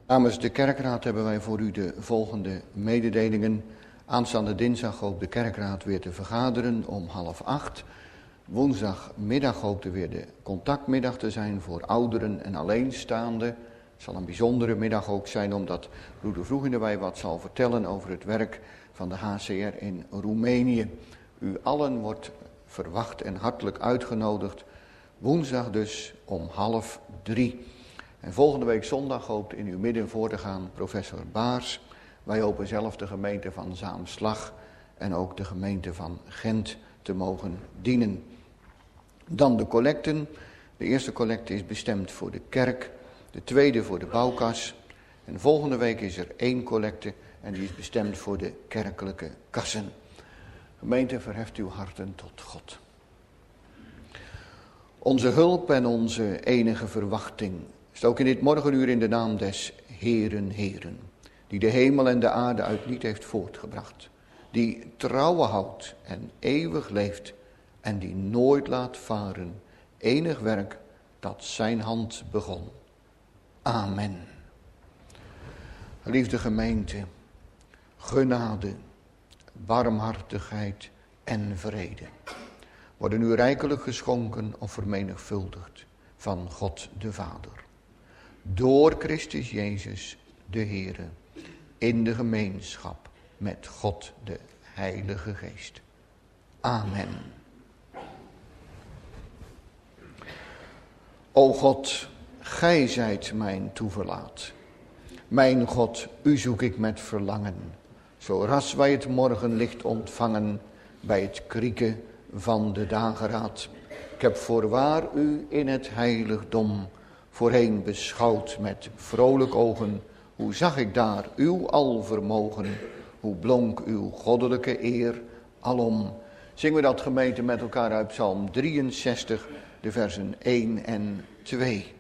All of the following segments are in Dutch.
Namens de kerkraad hebben wij voor u de volgende mededelingen. Aanstaande dinsdag hoopt de kerkraad weer te vergaderen om 7:30. Woensdagmiddag hoopt er weer de contactmiddag te zijn voor ouderen en alleenstaanden. Het zal een bijzondere middag ook zijn, omdat broeder Vroegendewij wat zal vertellen over het werk van de HCR in Roemenië. U allen wordt verwacht en hartelijk uitgenodigd. Woensdag dus om 2:30. En volgende week zondag hoopt in uw midden voor te gaan professor Baars. Wij hopen zelf de gemeente van Zaamslag en ook de gemeente van Gent te mogen dienen. Dan de collecten. De eerste collecte is bestemd voor de kerk, de tweede voor de bouwkas. En volgende week is er 1 collecte en die is bestemd voor de kerkelijke kassen. Gemeente, verheft uw harten tot God. Onze hulp en onze enige verwachting is ook in dit morgenuur in de naam des Heeren, die de hemel en de aarde uit niet heeft voortgebracht, die trouwe houdt en eeuwig leeft en die nooit laat varen enig werk dat zijn hand begon. Amen. Geliefde gemeente, genade, barmhartigheid en vrede worden u rijkelijk geschonken of vermenigvuldigd van God de Vader. Door Christus Jezus de Heere, in de gemeenschap met God de Heilige Geest. Amen. O God, gij zijt mijn toeverlaat. Mijn God, u zoek ik met verlangen. Zo ras wij het morgenlicht ontvangen bij het krieken van de dageraad. Ik heb voorwaar u in het heiligdom voorheen beschouwd met vrolijk ogen. Hoe zag ik daar uw alvermogen, hoe blonk uw goddelijke eer alom. Zingen we dat gemeente met elkaar uit Psalm 63, de versen 1 en 2.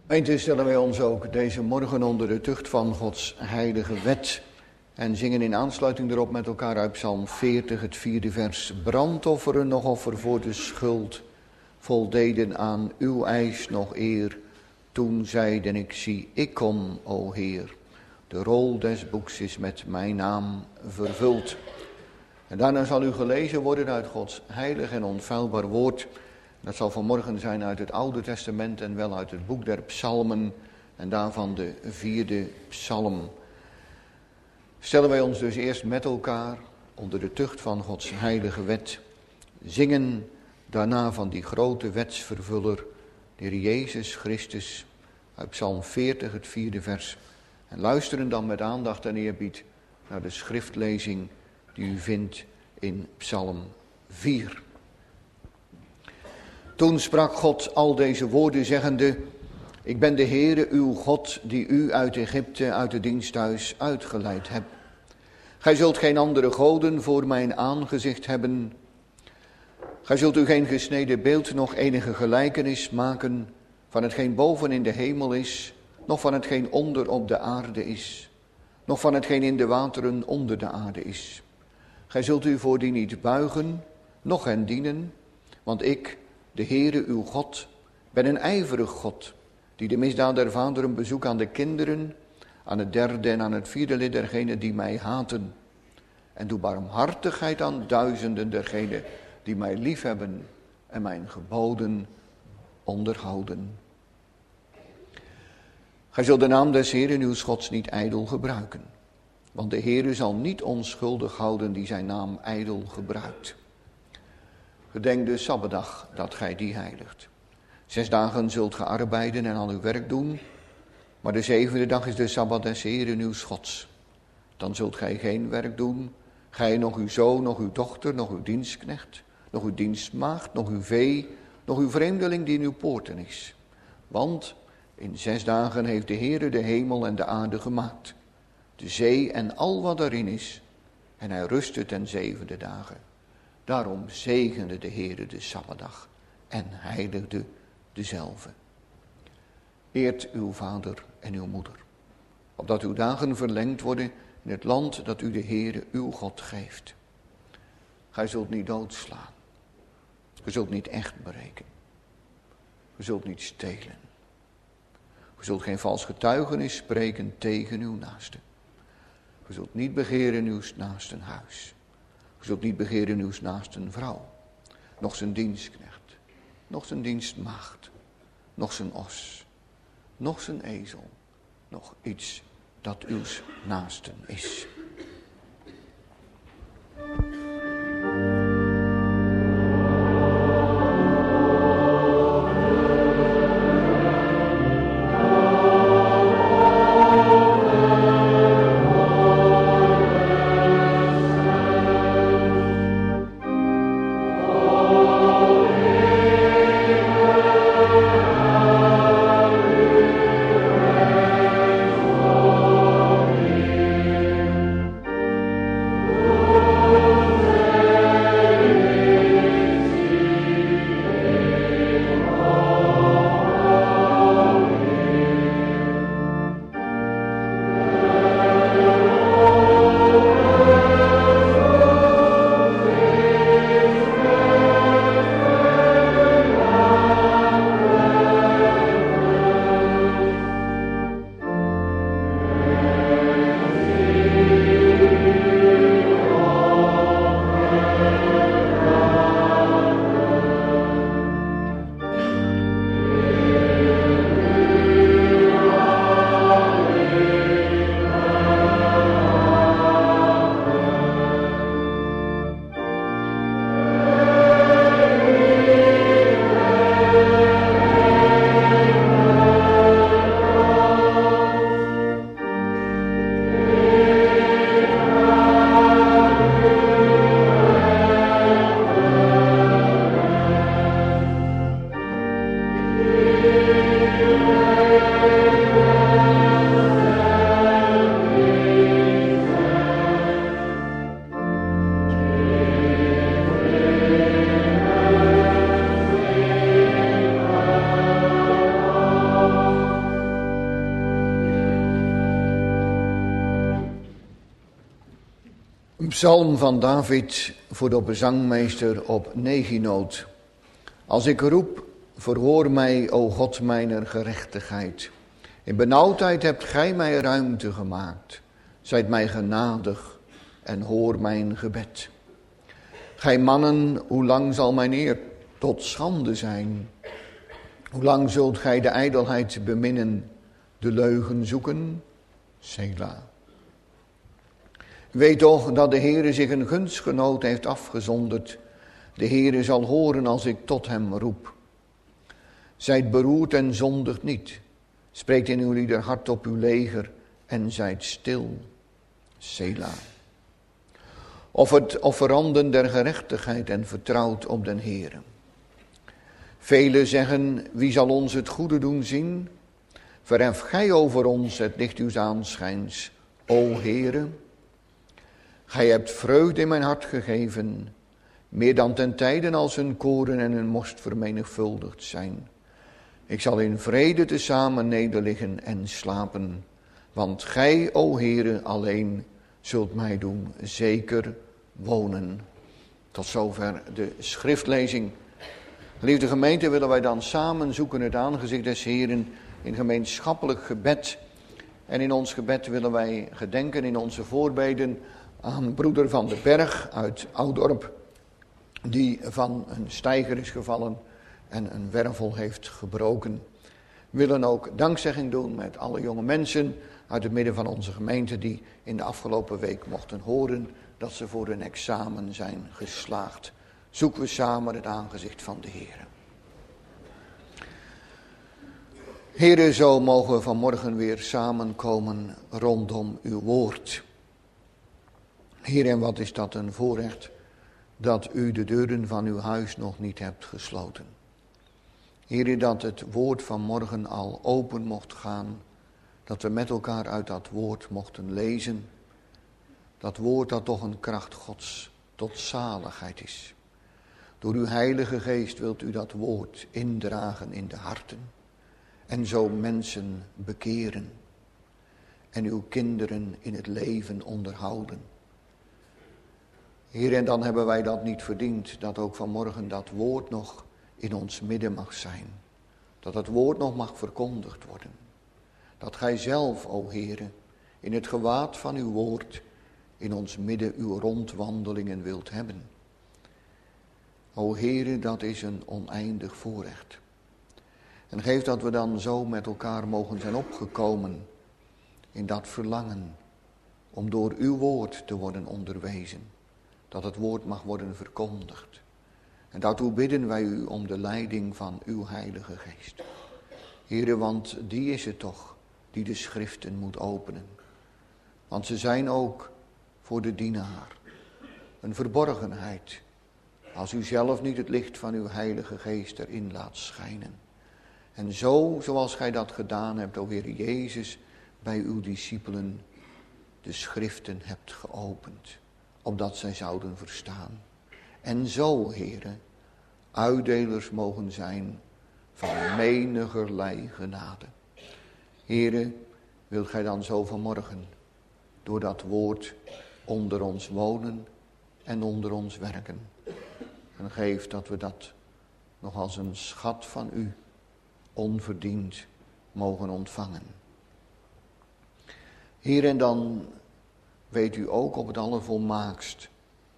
Gemeente, stellen wij ons ook deze morgen onder de tucht van Gods heilige wet en zingen in aansluiting erop met elkaar uit Psalm 40, het 4e vers. Brandofferen nog offer voor de schuld, voldeden aan uw eis nog eer. Toen zeiden ik, zie, ik kom, o Heer. De rol des boeks is met mijn naam vervuld. En daarna zal u gelezen worden uit Gods heilig en onfeilbaar woord. Dat zal vanmorgen zijn uit het Oude Testament en wel uit het boek der Psalmen en daarvan de 4e psalm. Stellen wij ons dus eerst met elkaar onder de tucht van Gods heilige wet. Zingen daarna van die grote wetsvervuller, de Heer Jezus Christus, uit Psalm 40, het 4e vers. En luisteren dan met aandacht en eerbied naar de schriftlezing die u vindt in Psalm 4. Toen sprak God al deze woorden zeggende, ik ben de Heere uw God die u uit Egypte, uit het diensthuis uitgeleid hebt. Gij zult geen andere goden voor mijn aangezicht hebben. Gij zult u geen gesneden beeld nog enige gelijkenis maken van hetgeen boven in de hemel is, nog van hetgeen onder op de aarde is, nog van hetgeen in de wateren onder de aarde is. Gij zult u voor die niet buigen, noch hen dienen, want ik, de Heere uw God, ben een ijverig God, die de misdaad der vaderen bezoekt aan de kinderen, aan het 3e en aan het 4e lid dergenen die mij haten. En doe barmhartigheid aan duizenden dergenen die mij liefhebben en mijn geboden onderhouden. Gij zult de naam des Heeren uw Gods niet ijdel gebruiken, want de Heere zal niet onschuldig houden die zijn naam ijdel gebruikt. Gedenk de Sabbatdag dat gij die heiligt. 6 dagen zult ge arbeiden en al uw werk doen, maar de 7e dag is de Sabbat des Heeren uw Gods. Dan zult gij geen werk doen, gij, nog uw zoon, nog uw dochter, nog uw dienstknecht, nog uw dienstmaagd, nog uw vee, nog uw vreemdeling die in uw poorten is. Want in 6 dagen heeft de Heere de hemel en de aarde gemaakt, de zee en al wat daarin is, en hij rustte ten 7e dagen. Daarom zegende de Heere de Sabbatdag en heiligde dezelve. Eert uw vader en uw moeder, opdat uw dagen verlengd worden in het land dat u de Heere uw God geeft. Gij zult niet doodslaan, gij zult niet echt berekenen, gij zult niet stelen. Gij zult geen vals getuigenis spreken tegen uw naaste. Gij zult niet begeren uw naasten huis. Gij zult niet begeren uw naasten vrouw, noch zijn dienstknecht, noch zijn dienstmaagd, noch zijn os, noch zijn ezel, noch iets dat uw naasten is. Psalm van David voor de zangmeester op neginoot. Als ik roep, verhoor mij, o God, mijner gerechtigheid. In benauwdheid hebt gij mij ruimte gemaakt. Zijt mij genadig en hoor mijn gebed. Gij mannen, hoe lang zal mijn eer tot schande zijn? Hoe lang zult gij de ijdelheid beminnen, de leugen zoeken? Selah. Weet toch dat de Heere zich een gunstgenoot heeft afgezonderd. De Heere zal horen als ik tot hem roep. Zijt beroerd en zondigt niet. Spreekt in uw lieder hart op uw leger en zijt stil. Selah. Offeranden der gerechtigheid en vertrouwt op den Heere. Velen zeggen, wie zal ons het goede doen zien? Verhef gij over ons het licht uws aanschijns, o Heere. Gij hebt vreugde in mijn hart gegeven, meer dan ten tijden als hun koren en hun most vermenigvuldigd zijn. Ik zal in vrede tezamen nederliggen en slapen, want gij, o Heere, alleen zult mij doen zeker wonen. Tot zover de schriftlezing. Geliefde gemeente, willen wij dan samen zoeken het aangezicht des Heeren in gemeenschappelijk gebed. En in ons gebed willen wij gedenken in onze voorbeden aan broeder Van den Berg uit Oudorp, die van een steiger is gevallen en een wervel heeft gebroken. We willen ook dankzegging doen met alle jonge mensen uit het midden van onze gemeente die in de afgelopen week mochten horen dat ze voor hun examen zijn geslaagd. Zoeken we samen het aangezicht van de Heer. Heere, zo mogen we vanmorgen weer samenkomen rondom uw woord. Heer, en wat is dat een voorrecht dat u de deuren van uw huis nog niet hebt gesloten. Heer, dat het woord van morgen al open mocht gaan, dat we met elkaar uit dat woord mochten lezen. Dat woord dat toch een kracht Gods tot zaligheid is. Door uw Heilige Geest wilt u dat woord indragen in de harten en zo mensen bekeren en uw kinderen in het leven onderhouden. Heer, en dan hebben wij dat niet verdiend, dat ook vanmorgen dat woord nog in ons midden mag zijn. Dat het woord nog mag verkondigd worden. Dat gij zelf, o Heere, in het gewaad van uw woord in ons midden uw rondwandelingen wilt hebben. O Heere, dat is een oneindig voorrecht. En geef dat we dan zo met elkaar mogen zijn opgekomen in dat verlangen om door uw woord te worden onderwezen. Dat het woord mag worden verkondigd. En daartoe bidden wij u om de leiding van uw Heilige Geest. Heere, want die is het toch die de schriften moet openen. Want ze zijn ook voor de dienaar een verborgenheid, als u zelf niet het licht van uw Heilige Geest erin laat schijnen. En zo, zoals gij dat gedaan hebt, o Heer Jezus, bij uw discipelen de schriften hebt geopend, opdat zij zouden verstaan. En zo, Heere, uitdelers mogen zijn van menigerlei genade. Heere, wilt gij dan zo vanmorgen door dat woord onder ons wonen en onder ons werken. En geef dat we dat nog als een schat van u onverdiend mogen ontvangen. Heer, en dan weet u ook op het allervolmaakst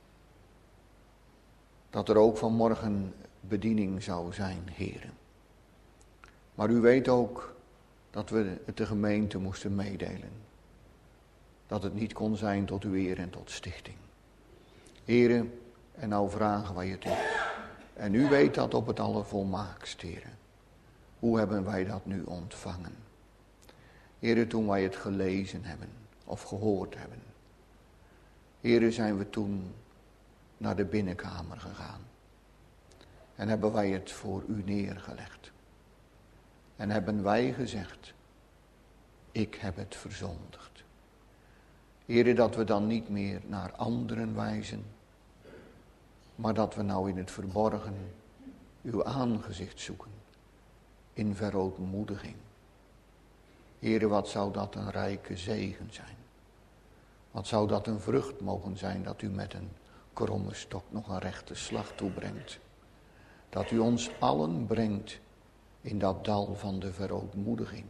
dat er ook vanmorgen bediening zou zijn, Heer. Maar u weet ook dat we het de gemeente moesten meedelen. Dat het niet kon zijn tot uw eer en tot stichting. Heere, en nou vragen wij het u. En u weet dat op het allervolmaakst, Heere. Hoe hebben wij dat nu ontvangen? Heere, toen wij het gelezen hebben of gehoord hebben. Heere, zijn we toen naar de binnenkamer gegaan. En hebben wij het voor u neergelegd. En hebben wij gezegd, ik heb het verzondigd. Heere, dat we dan niet meer naar anderen wijzen, maar dat we nou in het verborgen uw aangezicht zoeken, in verootmoediging. Heere, wat zou dat een rijke zegen zijn. Wat zou dat een vrucht mogen zijn dat u met een kromme stok nog een rechte slag toebrengt. Dat u ons allen brengt in dat dal van de verootmoediging.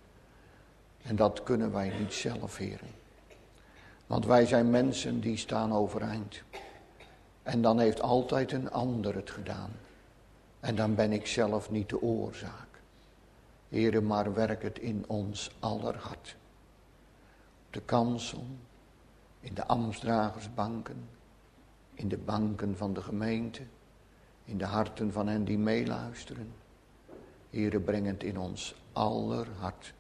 En dat kunnen wij niet zelf, heren. Want wij zijn mensen die staan overeind. En dan heeft altijd een ander het gedaan. En dan ben ik zelf niet de oorzaak. Heren, maar werk het in ons aller hart. Op de kansel, in de ambtsdragersbanken, in de banken van de gemeente, in de harten van hen die meeluisteren. Heren, breng het in ons aller hart.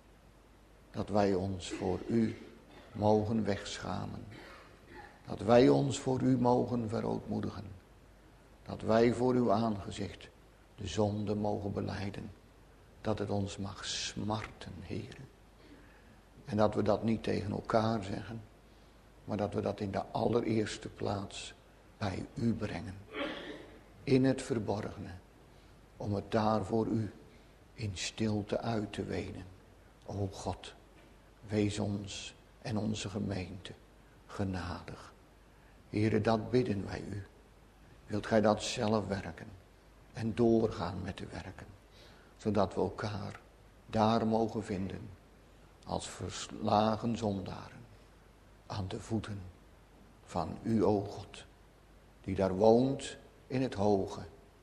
Dat wij ons voor u mogen wegschamen. Dat wij ons voor u mogen verootmoedigen. Dat wij voor uw aangezicht de zonde mogen belijden. Dat het ons mag smarten, heren. En dat we dat niet tegen elkaar zeggen. Maar dat we dat in de allereerste plaats bij u brengen. In het verborgene. Om het daar voor u in stilte uit te wenen. O God, wees ons en onze gemeente genadig. Here, dat bidden wij u. Wilt gij dat zelf werken en doorgaan met te werken. Zodat we elkaar daar mogen vinden als verslagen zondaren. Aan de voeten van u, o God. Die daar woont in het hoge.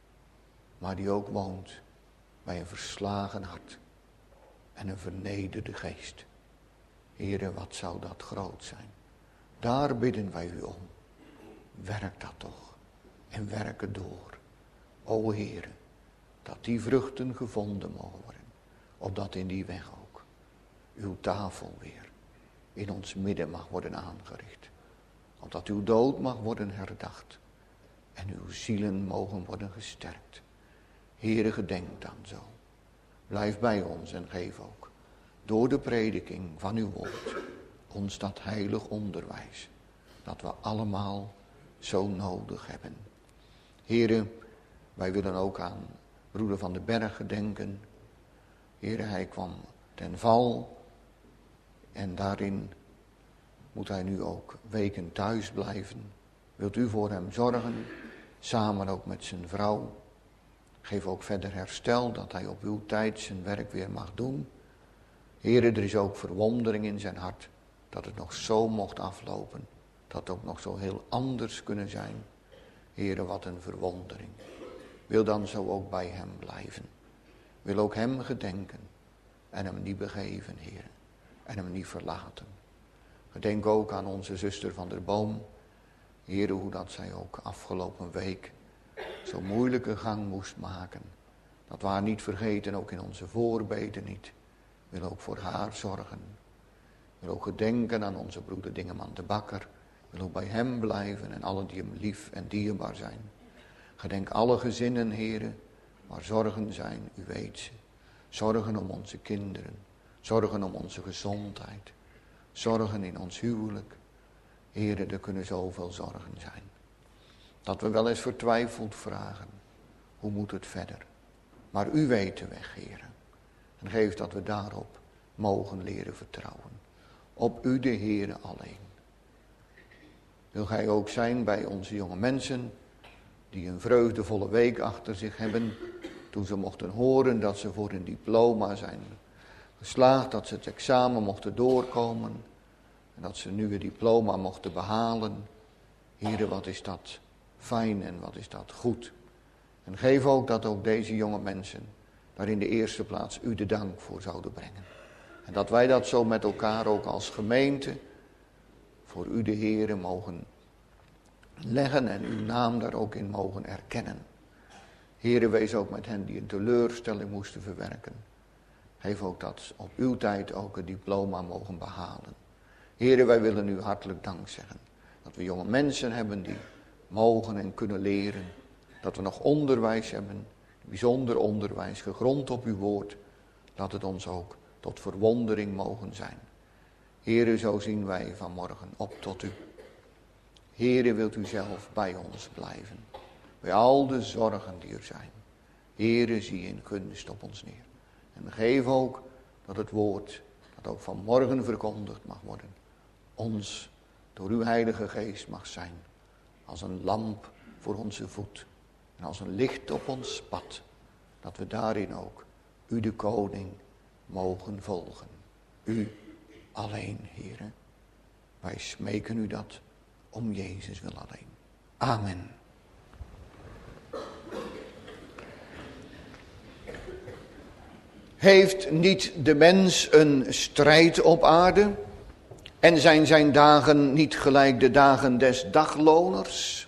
Maar die ook woont bij een verslagen hart. En een vernederde geest. Heere, wat zou dat groot zijn. Daar bidden wij u om. Werk dat toch. En werk het door. O Heere, dat die vruchten gevonden mogen worden. Opdat in die weg ook uw tafel weer in ons midden mag worden aangericht. Opdat uw dood mag worden herdacht. En uw zielen mogen worden gesterkt. Heere, gedenk dan zo. Blijf bij ons en geef ook door de prediking van uw woord ons dat heilig onderwijs. Dat we allemaal zo nodig hebben. Heere, wij willen ook aan broeder Van den Berg gedenken. Heere, hij kwam ten val. En daarin moet hij nu ook weken thuis blijven. Wilt u voor hem zorgen, samen ook met zijn vrouw. Geef ook verder herstel, dat hij op uw tijd zijn werk weer mag doen. Heere, er is ook verwondering in zijn hart, dat het nog zo mocht aflopen. Dat het ook nog zo heel anders kunnen zijn. Heere, wat een verwondering. Wil dan zo ook bij hem blijven. Wil ook hem gedenken en hem niet begeven, Heere. En hem niet verlaten. Gedenk ook aan onze zuster Van der Boom. Heere, hoe dat zij ook afgelopen week zo'n moeilijke gang moest maken. Dat we haar niet vergeten, ook in onze voorbeden niet. Wil ook voor haar zorgen. Wil ook gedenken aan onze broeder Dingeman de Bakker. Wil ook bij hem blijven en allen die hem lief en dierbaar zijn. Gedenk alle gezinnen, Heere, waar zorgen zijn, u weet ze. Zorgen om onze kinderen. Zorgen om onze gezondheid. Zorgen in ons huwelijk. Heere, er kunnen zoveel zorgen zijn. Dat we wel eens vertwijfeld vragen. Hoe moet het verder? Maar u weet de weg, Heere. En geef dat we daarop mogen leren vertrouwen. Op u, de Heere, alleen. Wil gij ook zijn bij onze jonge mensen, die een vreugdevolle week achter zich hebben, toen ze mochten horen dat ze voor hun diploma zijn geslaagd, dat ze het examen mochten doorkomen en dat ze nu een diploma mochten behalen. Heere, wat is dat fijn en wat is dat goed. En geef ook dat ook deze jonge mensen daar in de eerste plaats u de dank voor zouden brengen. En dat wij dat zo met elkaar ook als gemeente voor u de Heere mogen leggen en uw naam daar ook in mogen erkennen. Heere, wees ook met hen die een teleurstelling moesten verwerken. Geef ook dat op uw tijd ook een diploma mogen behalen. Heere, wij willen u hartelijk dank zeggen. Dat we jonge mensen hebben die mogen en kunnen leren. Dat we nog onderwijs hebben, bijzonder onderwijs, gegrond op uw woord. Dat het ons ook tot verwondering mogen zijn. Heere, zo zien wij vanmorgen op tot u. Heere, wilt u zelf bij ons blijven. Bij al de zorgen die er zijn. Heere, zie in gunst op ons neer. En geef ook dat het woord, dat ook vanmorgen verkondigd mag worden, ons door uw Heilige Geest mag zijn. Als een lamp voor onze voet en als een licht op ons pad. Dat we daarin ook u de koning mogen volgen. U alleen, Heere. Wij smeken u dat om Jezus wil alleen. Amen. Heeft niet de mens een strijd op aarde? En zijn zijn dagen niet gelijk de dagen des dagloners?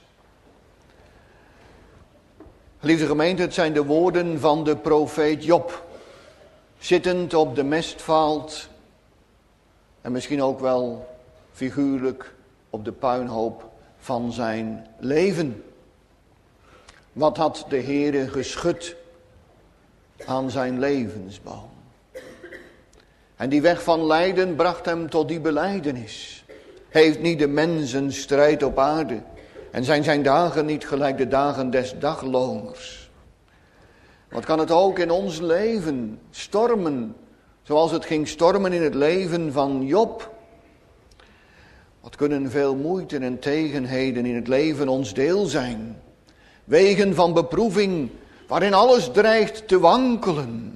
Lieve gemeente, het zijn de woorden van de profeet Job. Zittend op de mestvaalt en misschien ook wel figuurlijk op de puinhoop van zijn leven. Wat had de Heere geschud aan zijn levensboom? En die weg van lijden bracht hem tot die belijdenis. Heeft niet de mens een strijd op aarde? En zijn zijn dagen niet gelijk de dagen des dagloners? Wat kan het ook in ons leven stormen, zoals het ging stormen in het leven van Job? Wat kunnen veel moeite en tegenheden in het leven ons deel zijn? Wegen van beproeving, waarin alles dreigt te wankelen.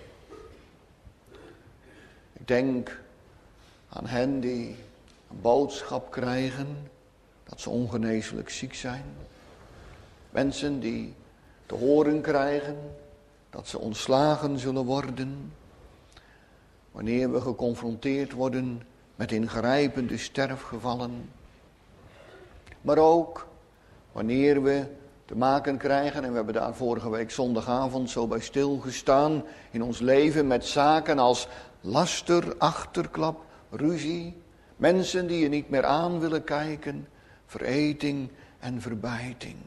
Ik denk aan hen die een boodschap krijgen dat ze ongeneeslijk ziek zijn. Mensen die te horen krijgen dat ze ontslagen zullen worden. Wanneer we geconfronteerd worden met ingrijpende sterfgevallen. Maar ook wanneer we te maken krijgen, en we hebben daar vorige week zondagavond zo bij stilgestaan, in ons leven met zaken als laster, achterklap, ruzie. Mensen die je niet meer aan willen kijken, vereting en verbijting.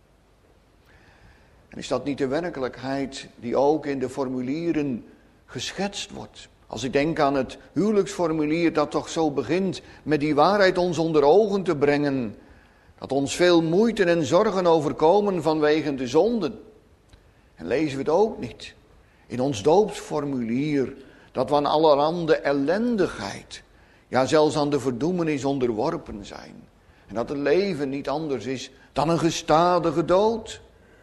En is dat niet de werkelijkheid die ook in de formulieren geschetst wordt? Als ik denk aan het huwelijksformulier dat toch zo begint met die waarheid ons onder ogen te brengen. Dat ons veel moeite en zorgen overkomen vanwege de zonden. En lezen we het ook niet in ons doopsformulier. Dat we aan allerhande ellendigheid, ja zelfs aan de verdoemenis onderworpen zijn. En dat het leven niet anders is dan een gestadige dood.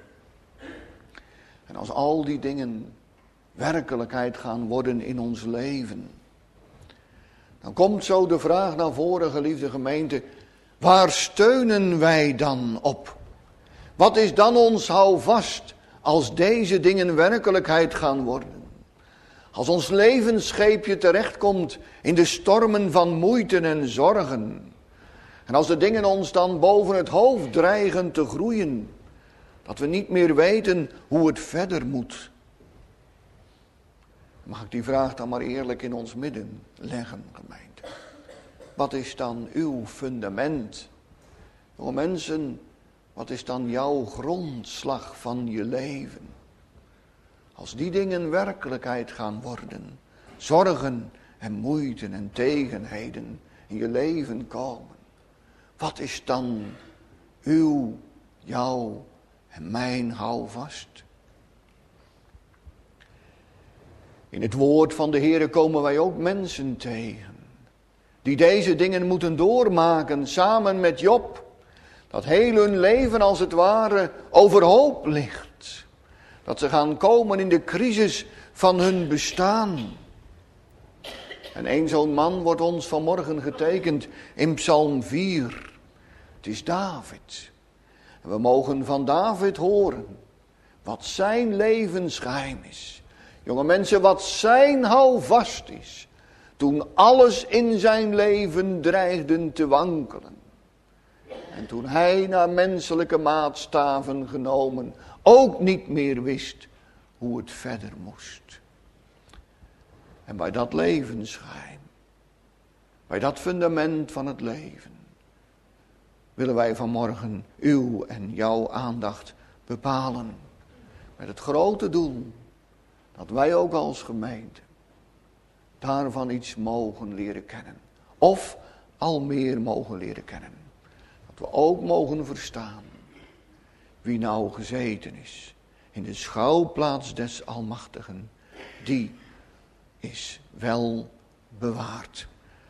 En als al die dingen werkelijkheid gaan worden in ons leven, dan komt zo de vraag naar voren, geliefde gemeente, waar steunen wij dan op? Wat is dan ons houvast als deze dingen werkelijkheid gaan worden? Als ons levensscheepje terechtkomt in de stormen van moeite en zorgen. En als de dingen ons dan boven het hoofd dreigen te groeien. Dat we niet meer weten hoe het verder moet. Mag ik die vraag dan maar eerlijk in ons midden leggen, gemeente. Wat is dan uw fundament? Jonge mensen, wat is dan jouw grondslag van je leven? Als die dingen werkelijkheid gaan worden, zorgen en moeite en tegenheden in je leven komen. Wat is dan uw, jouw en mijn houvast? In het woord van de Heere komen wij ook mensen tegen, die deze dingen moeten doormaken samen met Job. Dat heel hun leven als het ware overhoop ligt. Dat ze gaan komen in de crisis van hun bestaan. En één zo'n man wordt ons vanmorgen getekend in Psalm 4. Het is David. En we mogen van David horen wat zijn levensgeheim is. Jonge mensen, wat zijn houvast is. Toen alles in zijn leven dreigde te wankelen. En toen hij naar menselijke maatstaven genomen ook niet meer wist hoe het verder moest. En bij dat levensgeheim, bij dat fundament van het leven, willen wij vanmorgen uw en jouw aandacht bepalen. Met het grote doel dat wij ook als gemeente daarvan iets mogen leren kennen. Of al meer mogen leren kennen. Dat we ook mogen verstaan wie nou gezeten is in de schouwplaats des Almachtigen. Die is wel bewaard.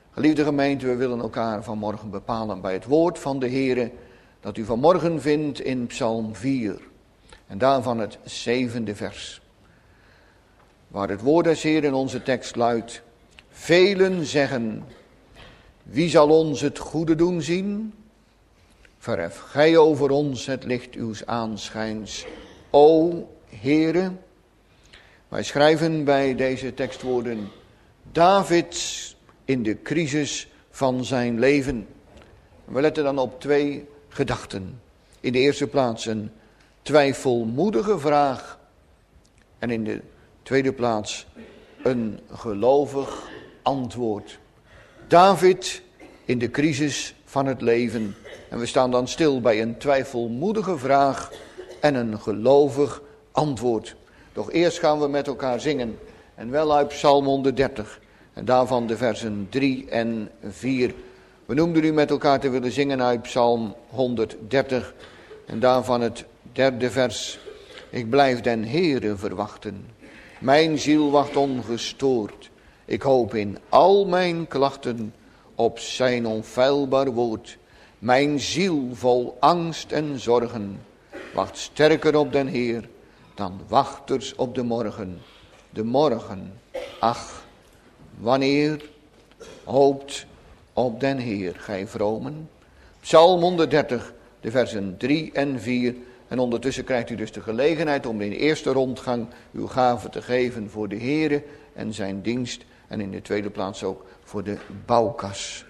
Geliefde gemeente, we willen elkaar vanmorgen bepalen bij het woord van de Heere, dat u vanmorgen vindt in Psalm 4. En daarvan het 7e vers. Waar het woord des Heeren in onze tekst luidt: velen zeggen, wie zal ons het goede doen zien? Verhef gij over ons het licht uws aanschijns, o Heere. Wij schrijven bij deze tekstwoorden David in de crisis van zijn leven. We letten dan op 2 gedachten. In de eerste plaats een twijfelmoedige vraag. En in de tweede plaats een gelovig antwoord. David in de crisis van het leven. En we staan dan stil bij een twijfelmoedige vraag en een gelovig antwoord. Doch eerst gaan we met elkaar zingen. En wel uit Psalm 130. En daarvan de versen 3 en 4. We noemden u met elkaar te willen zingen uit Psalm 130. En daarvan het 3e vers. Ik blijf den Heere verwachten. Mijn ziel wacht ongestoord. Ik hoop in al mijn klachten op zijn onfeilbaar woord. Mijn ziel vol angst en zorgen wacht sterker op den Heer dan wachters op de morgen. De morgen, ach, wanneer hoopt op den Heer, gij vromen. Psalm 130, de versen 3 en 4. En ondertussen krijgt u dus de gelegenheid om in de eerste rondgang uw gave te geven voor de Heere en zijn dienst. En in de tweede plaats ook voor de bouwkas.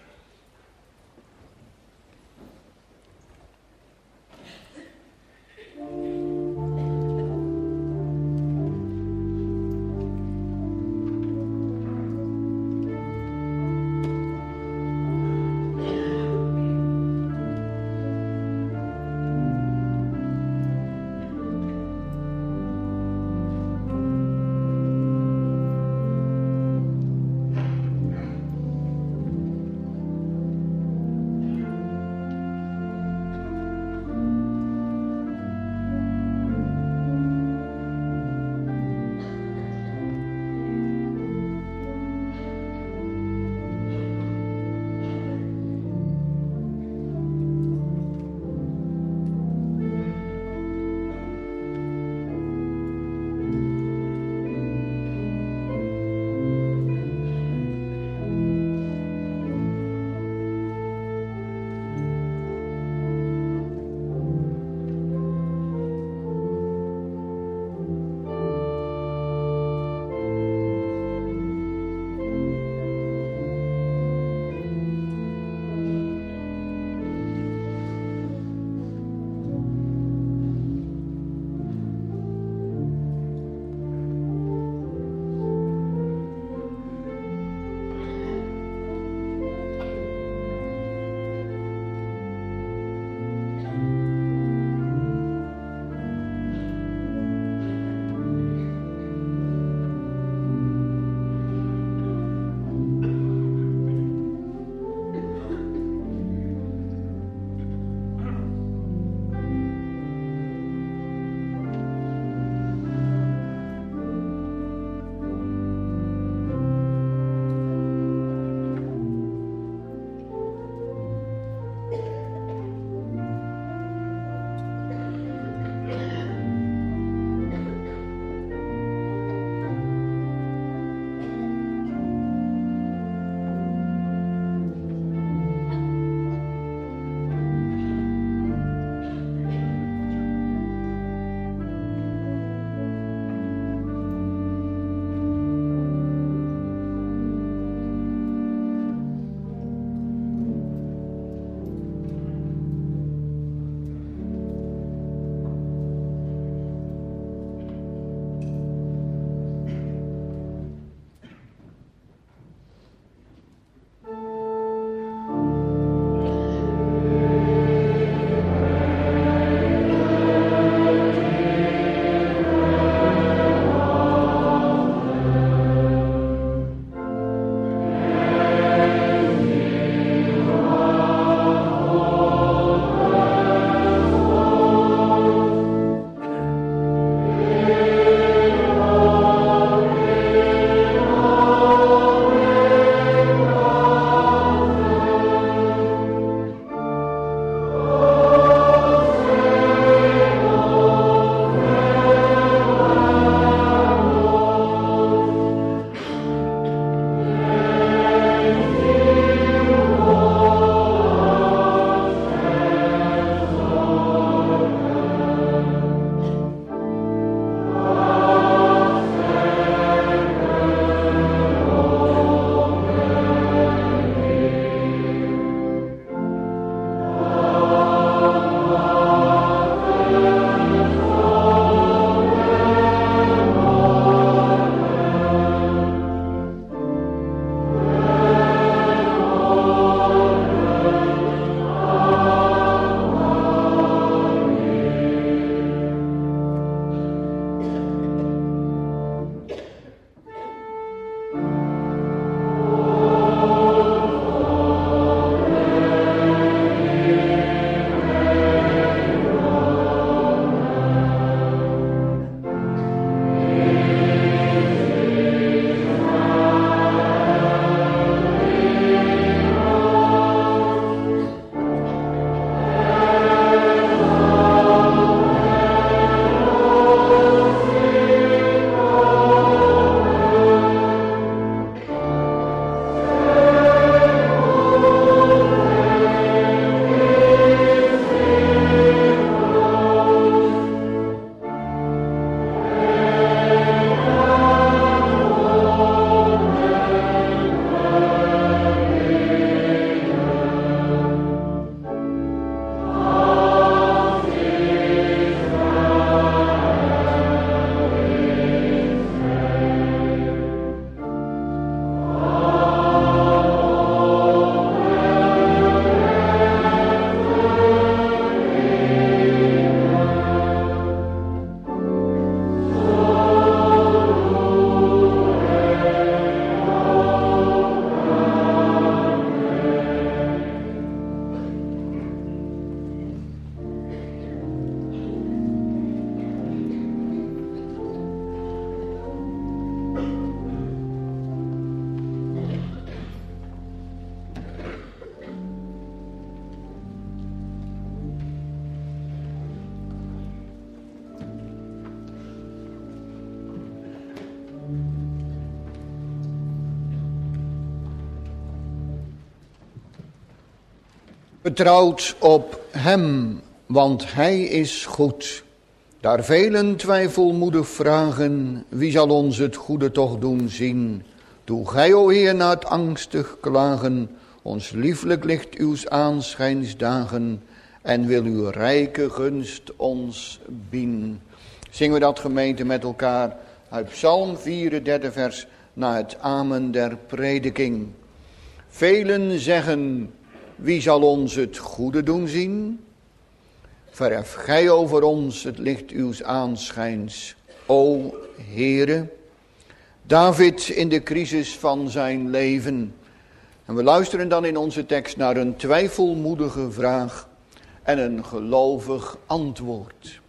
Vertrouwt op hem, want hij is goed. Daar velen twijfelmoedig vragen, wie zal ons het goede toch doen zien? Doe gij, o Heer, na het angstig klagen, ons lieflijk licht uws aanschijns dagen, en wil uw rijke gunst ons bien. Zingen we dat, gemeente, met elkaar uit Psalm 4, derde vers, na het amen der prediking. Velen zeggen, wie zal ons het goede doen zien? Verhef gij over ons het licht uws aanschijns, o Heere. David in de crisis van zijn leven. En we luisteren dan in onze tekst naar een twijfelmoedige vraag en een gelovig antwoord.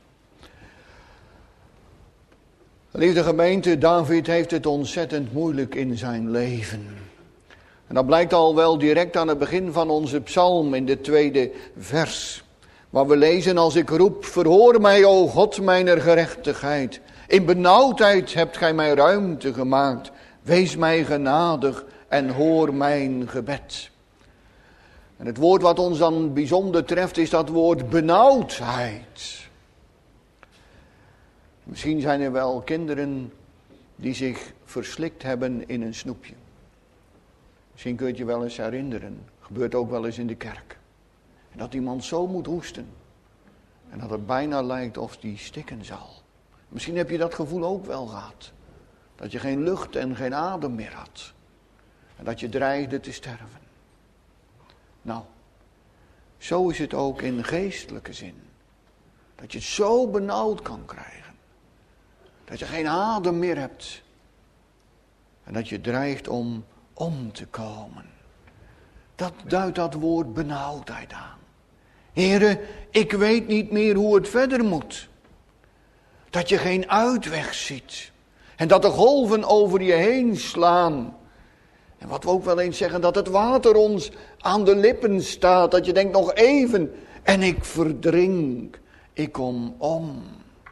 Lieve gemeente, David heeft het ontzettend moeilijk in zijn leven. En dat blijkt al wel direct aan het begin van onze psalm in de tweede vers. Waar we lezen, als ik roep, verhoor mij, o God, mijner gerechtigheid. In benauwdheid hebt gij mij ruimte gemaakt. Wees mij genadig en hoor mijn gebed. En het woord wat ons dan bijzonder treft is dat woord benauwdheid. Misschien zijn er wel kinderen die zich verslikt hebben in een snoepje. Misschien kun je het je wel eens herinneren. Gebeurt ook wel eens in de kerk. En dat iemand zo moet hoesten. En dat het bijna lijkt of die stikken zal. Misschien heb je dat gevoel ook wel gehad. Dat je geen lucht en geen adem meer had. En dat je dreigde te sterven. Nou, zo is het ook in geestelijke zin. Dat je het zo benauwd kan krijgen. Dat je geen adem meer hebt. En dat je dreigt om te komen. Dat duidt dat woord benauwdheid aan. Heere, ik weet niet meer hoe het verder moet. Dat je geen uitweg ziet. En dat de golven over je heen slaan. En wat we ook wel eens zeggen, dat het water ons aan de lippen staat. Dat je denkt nog even en ik verdrink. Ik kom om.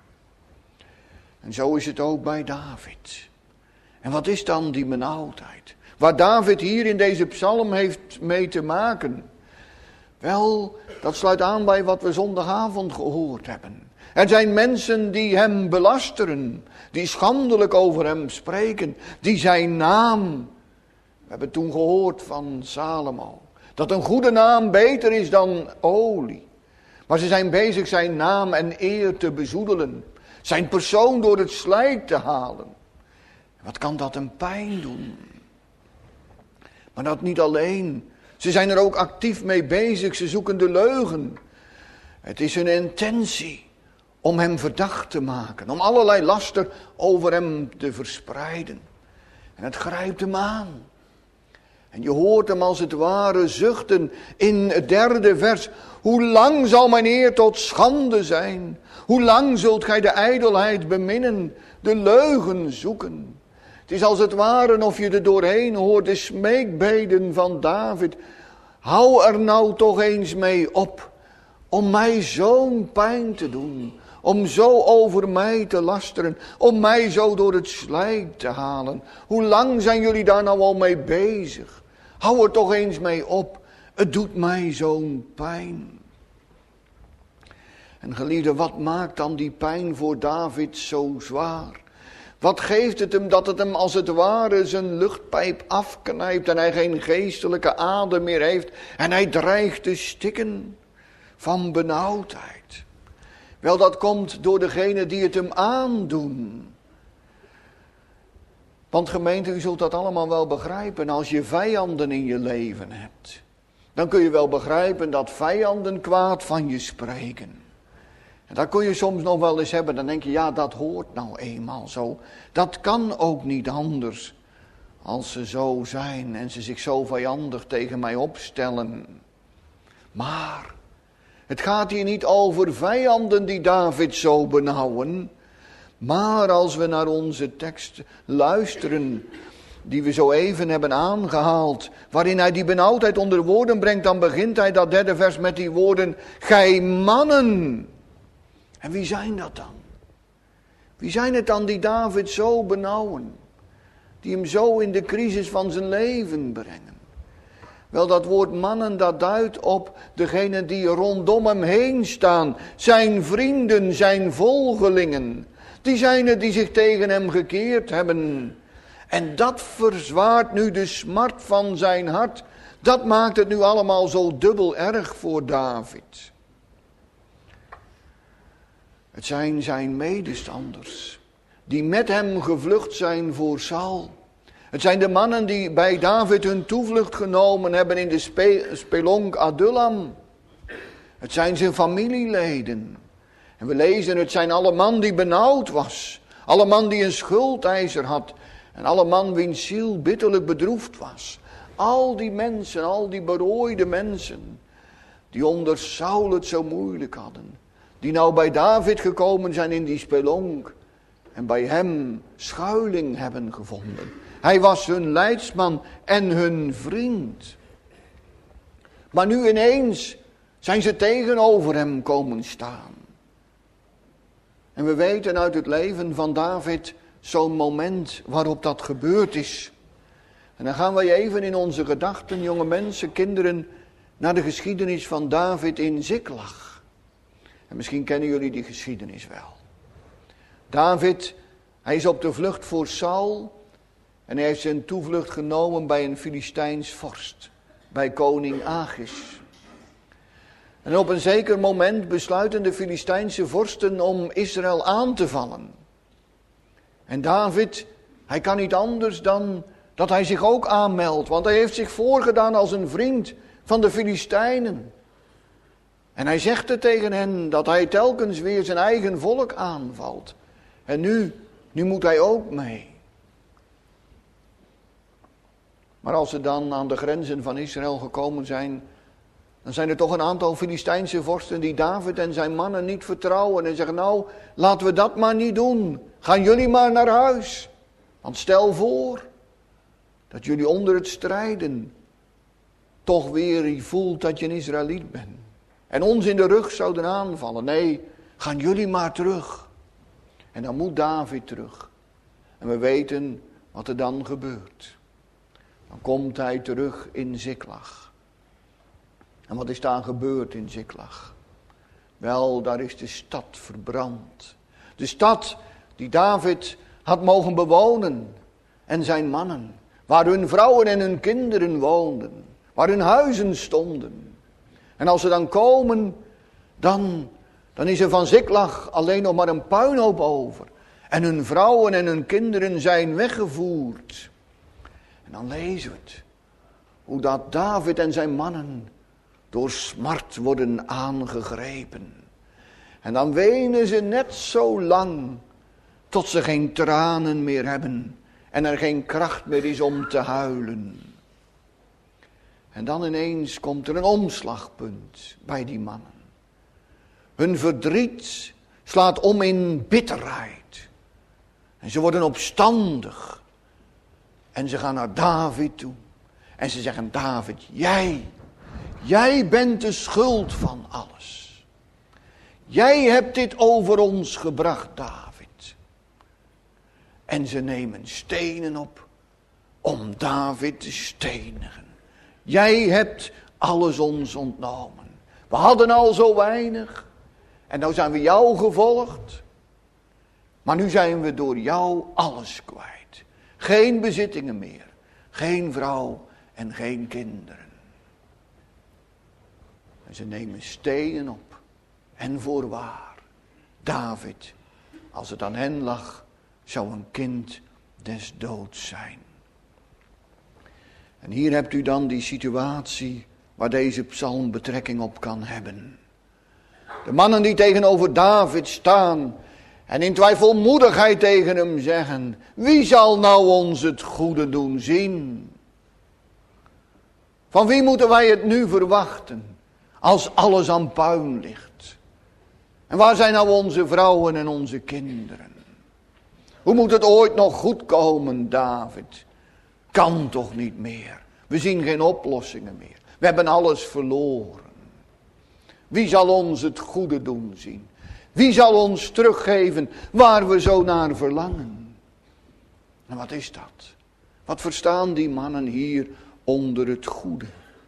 En zo is het ook bij David. En wat is dan die benauwdheid? Waar David hier in deze psalm heeft mee te maken. Wel, dat sluit aan bij wat we zondagavond gehoord hebben. Er zijn mensen die hem belasteren. Die schandelijk over hem spreken. Die zijn naam. We hebben toen gehoord van Salomo. Dat een goede naam beter is dan olie. Maar ze zijn bezig zijn naam en eer te bezoedelen. Zijn persoon door het slijk te halen. Wat kan dat een pijn doen? Maar dat niet alleen. Ze zijn er ook actief mee bezig. Ze zoeken de leugen. Het is hun intentie om hem verdacht te maken. Om allerlei laster over hem te verspreiden. En het grijpt hem aan. En je hoort hem als het ware zuchten in het derde vers. Hoe lang zal mijn eer tot schande zijn? Hoe lang zult gij de ijdelheid beminnen, de leugen zoeken? Het is als het ware of je er doorheen hoort de smeekbeden van David. Hou er nou toch eens mee op om mij zo'n pijn te doen. Om zo over mij te lasteren. Om mij zo door het slijk te halen. Hoe lang zijn jullie daar nou al mee bezig? Hou er toch eens mee op. Het doet mij zo'n pijn. En geliefde, wat maakt dan die pijn voor David zo zwaar? Wat geeft het hem dat het hem als het ware zijn luchtpijp afknijpt en hij geen geestelijke adem meer heeft en hij dreigt te stikken van benauwdheid? Wel, dat komt door degene die het hem aandoen. Want gemeente, u zult dat allemaal wel begrijpen als je vijanden in je leven hebt. Dan kun je wel begrijpen dat vijanden kwaad van je spreken. En dat kun je soms nog wel eens hebben. Dan denk je, ja, dat hoort nou eenmaal zo. Dat kan ook niet anders. Als ze zo zijn en ze zich zo vijandig tegen mij opstellen. Maar het gaat hier niet over vijanden die David zo benauwen. Maar als we naar onze tekst luisteren, die we zo even hebben aangehaald, waarin hij die benauwdheid onder woorden brengt, dan begint hij dat derde vers met die woorden, gij mannen. En wie zijn dat dan? Wie zijn het dan die David zo benauwen? Die hem zo in de crisis van zijn leven brengen? Wel, dat woord mannen, dat duidt op degenen die rondom hem heen staan. Zijn vrienden, zijn volgelingen. Die zijn het die zich tegen hem gekeerd hebben. En dat verzwaart nu de smart van zijn hart. Dat maakt het nu allemaal zo dubbel erg voor David. Het zijn zijn medestanders die met hem gevlucht zijn voor Saul. Het zijn de mannen die bij David hun toevlucht genomen hebben in de spelonk Adullam. Het zijn zijn familieleden. En we lezen, het zijn alle man die benauwd was. Alle man die een schuldeiser had. En alle man wiens ziel bitterlijk bedroefd was. Al die mensen, al die berooide mensen, die onder Saul het zo moeilijk hadden. Die nou bij David gekomen zijn in die spelonk. En bij hem schuiling hebben gevonden. Hij was hun leidsman en hun vriend. Maar nu ineens zijn ze tegenover hem komen staan. En we weten uit het leven van David zo'n moment waarop dat gebeurd is. En dan gaan wij even in onze gedachten, jonge mensen, kinderen, naar de geschiedenis van David in Ziklag. En misschien kennen jullie die geschiedenis wel. David, hij is op de vlucht voor Saul. En hij heeft zijn toevlucht genomen bij een Filistijns vorst. Bij koning Achis. En op een zeker moment besluiten de Filistijnse vorsten om Israël aan te vallen. En David, hij kan niet anders dan dat hij zich ook aanmeldt. Want hij heeft zich voorgedaan als een vriend van de Filistijnen. En hij zegt er tegen hen dat hij telkens weer zijn eigen volk aanvalt. En nu moet hij ook mee. Maar als ze dan aan de grenzen van Israël gekomen zijn, dan zijn er toch een aantal Filistijnse vorsten die David en zijn mannen niet vertrouwen. En zeggen, nou, laten we dat maar niet doen. Gaan jullie maar naar huis. Want stel voor dat jullie onder het strijden toch weer voelt dat je een Israëliet bent. En ons in de rug zouden aanvallen. Nee, gaan jullie maar terug. En dan moet David terug. En we weten wat er dan gebeurt. Dan komt hij terug in Ziklag. En wat is daar gebeurd in Ziklag? Wel, daar is de stad verbrand. De stad die David had mogen bewonen. En zijn mannen. Waar hun vrouwen en hun kinderen woonden. Waar hun huizen stonden. En als ze dan komen, dan is er van Ziklag alleen nog maar een puinhoop over. En hun vrouwen en hun kinderen zijn weggevoerd. En dan lezen we het. Hoe dat David en zijn mannen door smart worden aangegrepen. En dan wenen ze net zo lang tot ze geen tranen meer hebben. En er geen kracht meer is om te huilen. En dan ineens komt er een omslagpunt bij die mannen. Hun verdriet slaat om in bitterheid. En ze worden opstandig. En ze gaan naar David toe. En ze zeggen, David, jij bent de schuld van alles. Jij hebt dit over ons gebracht, David. En ze nemen stenen op om David te stenigen. Jij hebt alles ons ontnomen. We hadden al zo weinig. En nou zijn we jou gevolgd. Maar nu zijn we door jou alles kwijt. Geen bezittingen meer. Geen vrouw en geen kinderen. En ze nemen stenen op. En voorwaar, David, als het aan hen lag, zou een kind des doods zijn. En hier hebt u dan die situatie waar deze psalm betrekking op kan hebben. De mannen die tegenover David staan en in twijfelmoedigheid tegen hem zeggen, wie zal nou ons het goede doen zien? Van wie moeten wij het nu verwachten als alles aan puin ligt? En waar zijn nou onze vrouwen en onze kinderen? Hoe moet het ooit nog goed komen, David? Kan toch niet meer. We zien geen oplossingen meer. We hebben alles verloren. Wie zal ons het goede doen zien? Wie zal ons teruggeven waar we zo naar verlangen? En wat is dat? Wat verstaan die mannen hier onder het goede?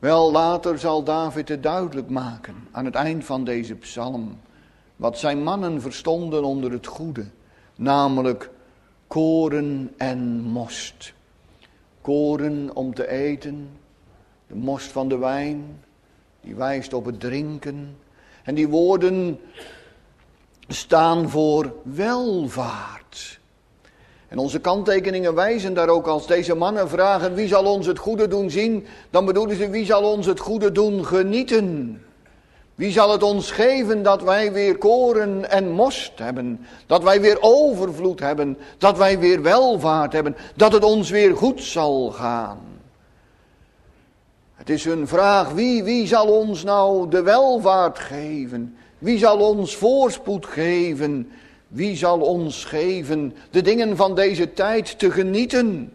Wel, later zal David het duidelijk maken aan het eind van deze psalm. Wat zijn mannen verstonden onder het goede. Namelijk koren en most. Koren om te eten. De most van de wijn. Die wijst op het drinken. En die woorden staan voor welvaart. En onze kanttekeningen wijzen daar ook als deze mannen vragen wie zal ons het goede doen zien. Dan bedoelen ze wie zal ons het goede doen genieten. Wie zal het ons geven dat wij weer koren en most hebben. Dat wij weer overvloed hebben. Dat wij weer welvaart hebben. Dat het ons weer goed zal gaan. Het is hun vraag, wie zal ons nou de welvaart geven? Wie zal ons voorspoed geven? Wie zal ons geven de dingen van deze tijd te genieten?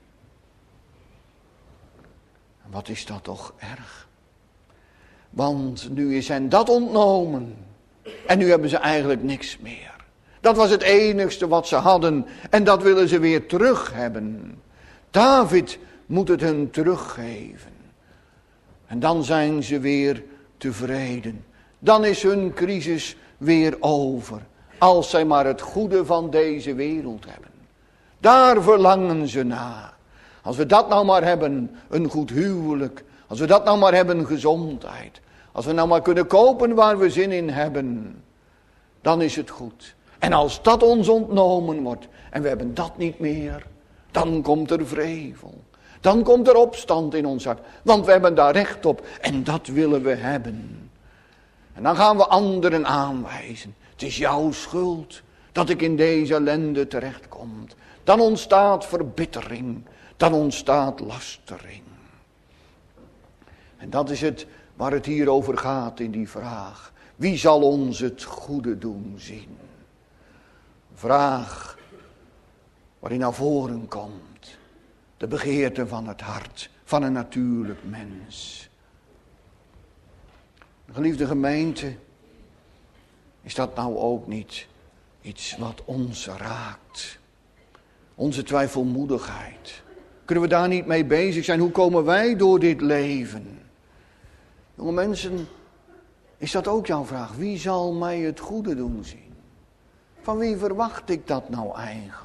Wat is dat toch erg? Want nu is hen dat ontnomen. En nu hebben ze eigenlijk niks meer. Dat was het enigste wat ze hadden. En dat willen ze weer terug hebben. David moet het hun teruggeven. En dan zijn ze weer tevreden. Dan is hun crisis weer over. Als zij maar het goede van deze wereld hebben. Daar verlangen ze naar. Als we dat nou maar hebben, een goed huwelijk. Als we dat nou maar hebben, gezondheid. Als we nou maar kunnen kopen waar we zin in hebben. Dan is het goed. En als dat ons ontnomen wordt en we hebben dat niet meer. Dan komt er wrevel. Dan komt er opstand in ons hart. Want we hebben daar recht op. En dat willen we hebben. En dan gaan we anderen aanwijzen. Het is jouw schuld dat ik in deze ellende terechtkom. Dan ontstaat verbittering. Dan ontstaat lastering. En dat is het waar het hier over gaat in die vraag. Wie zal ons het goede doen zien? Vraag waarin naar voren komt. De begeerte van het hart van een natuurlijk mens. Geliefde gemeente, is dat nou ook niet iets wat ons raakt? Onze twijfelmoedigheid. Kunnen we daar niet mee bezig zijn? Hoe komen wij door dit leven? Jonge mensen, is dat ook jouw vraag? Wie zal mij het goede doen zien? Van wie verwacht ik dat nou eigenlijk?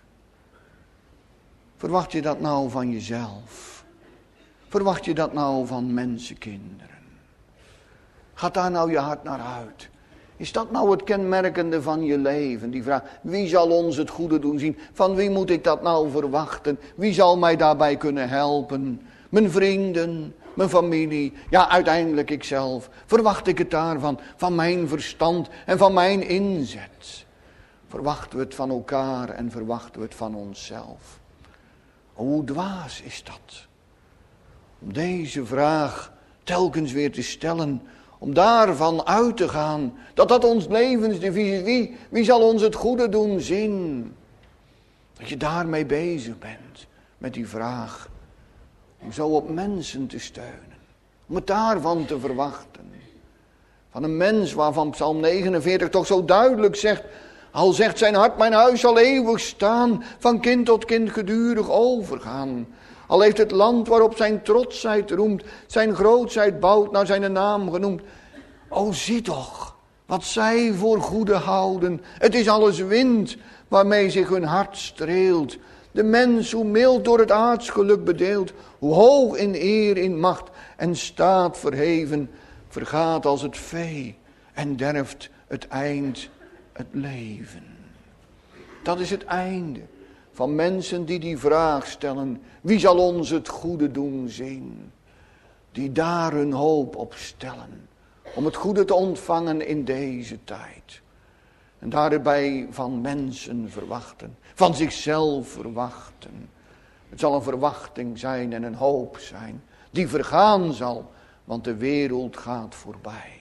Verwacht je dat nou van jezelf? Verwacht je dat nou van mensenkinderen? Gaat daar nou je hart naar uit? Is dat nou het kenmerkende van je leven? Die vraag, wie zal ons het goede doen zien? Van wie moet ik dat nou verwachten? Wie zal mij daarbij kunnen helpen? Mijn vrienden, mijn familie, ja uiteindelijk ikzelf. Verwacht ik het daarvan, van mijn verstand en van mijn inzet? Verwachten we het van elkaar en verwachten we het van onszelf? Hoe dwaas is dat? Om deze vraag telkens weer te stellen. Om daarvan uit te gaan. Dat dat ons levensdevies is. Wie zal ons het goede doen zien? Dat je daarmee bezig bent. Met die vraag. Om zo op mensen te steunen. Om het daarvan te verwachten. Van een mens waarvan Psalm 49 toch zo duidelijk zegt. Al zegt zijn hart, mijn huis zal eeuwig staan, van kind tot kind gedurig overgaan. Al heeft het land waarop zijn trotsheid roemt, zijn grootsheid bouwt naar zijn naam genoemd. O zie toch, wat zij voor goede houden. Het is alles wind, waarmee zich hun hart streelt. De mens, hoe mild door het aardsgeluk bedeeld, hoe hoog in eer, in macht en staat verheven, vergaat als het vee en derft het eind het leven. Dat is het einde van mensen die die vraag stellen. Wie zal ons het goede doen zien? Die daar hun hoop op stellen. Om het goede te ontvangen in deze tijd. En daarbij van mensen verwachten. Van zichzelf verwachten. Het zal een verwachting zijn en een hoop zijn. Die vergaan zal. Want de wereld gaat voorbij.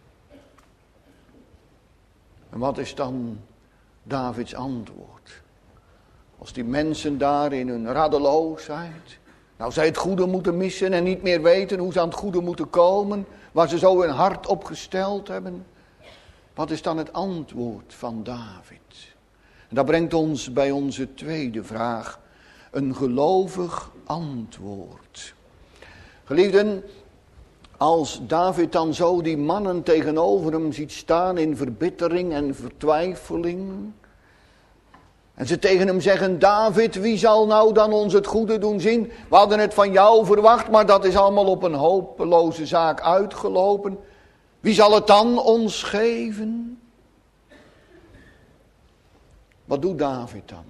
En wat is dan Davids antwoord? Als die mensen daar in hun radeloosheid, nou zij het goede moeten missen en niet meer weten hoe ze aan het goede moeten komen, waar ze zo hun hart op gesteld hebben. Wat is dan het antwoord van David? En dat brengt ons bij onze tweede vraag, een gelovig antwoord. Geliefden, als David dan zo die mannen tegenover hem ziet staan in verbittering en vertwijfeling. En ze tegen hem zeggen, David, wie zal nou dan ons het goede doen zien? We hadden het van jou verwacht, maar dat is allemaal op een hopeloze zaak uitgelopen. Wie zal het dan ons geven? Wat doet David dan?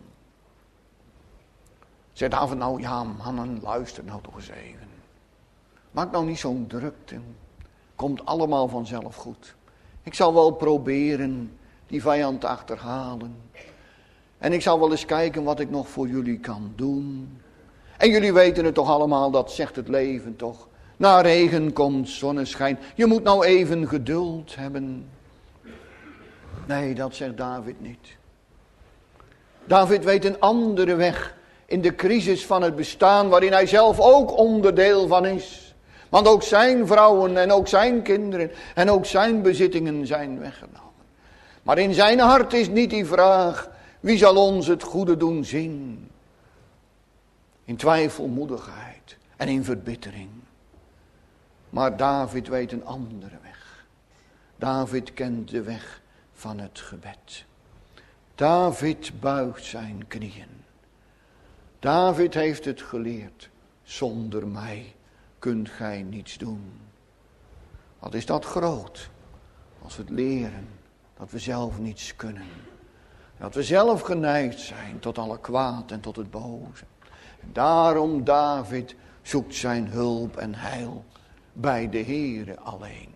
Zegt David nou, ja mannen, luister nou toch eens even. Maak nou niet zo'n drukte. Komt allemaal vanzelf goed. Ik zal wel proberen die vijand te achterhalen. En ik zal wel eens kijken wat ik nog voor jullie kan doen. En jullie weten het toch allemaal, dat zegt het leven toch. Na regen komt zonneschijn. Je moet nou even geduld hebben. Nee, dat zegt David niet. David weet een andere weg in de crisis van het bestaan, waarin hij zelf ook onderdeel van is. Want ook zijn vrouwen en ook zijn kinderen en ook zijn bezittingen zijn weggenomen. Maar in zijn hart is niet die vraag, wie zal ons het goede doen zien? In twijfelmoedigheid en in verbittering. Maar David weet een andere weg. David kent de weg van het gebed. David buigt zijn knieën. David heeft het geleerd. Zonder mij kunt gij niets doen. Wat is dat groot. Als we het leren. Dat we zelf niets kunnen. Dat we zelf geneigd zijn tot alle kwaad en tot het boze. En daarom David zoekt zijn hulp en heil bij de Heere alleen.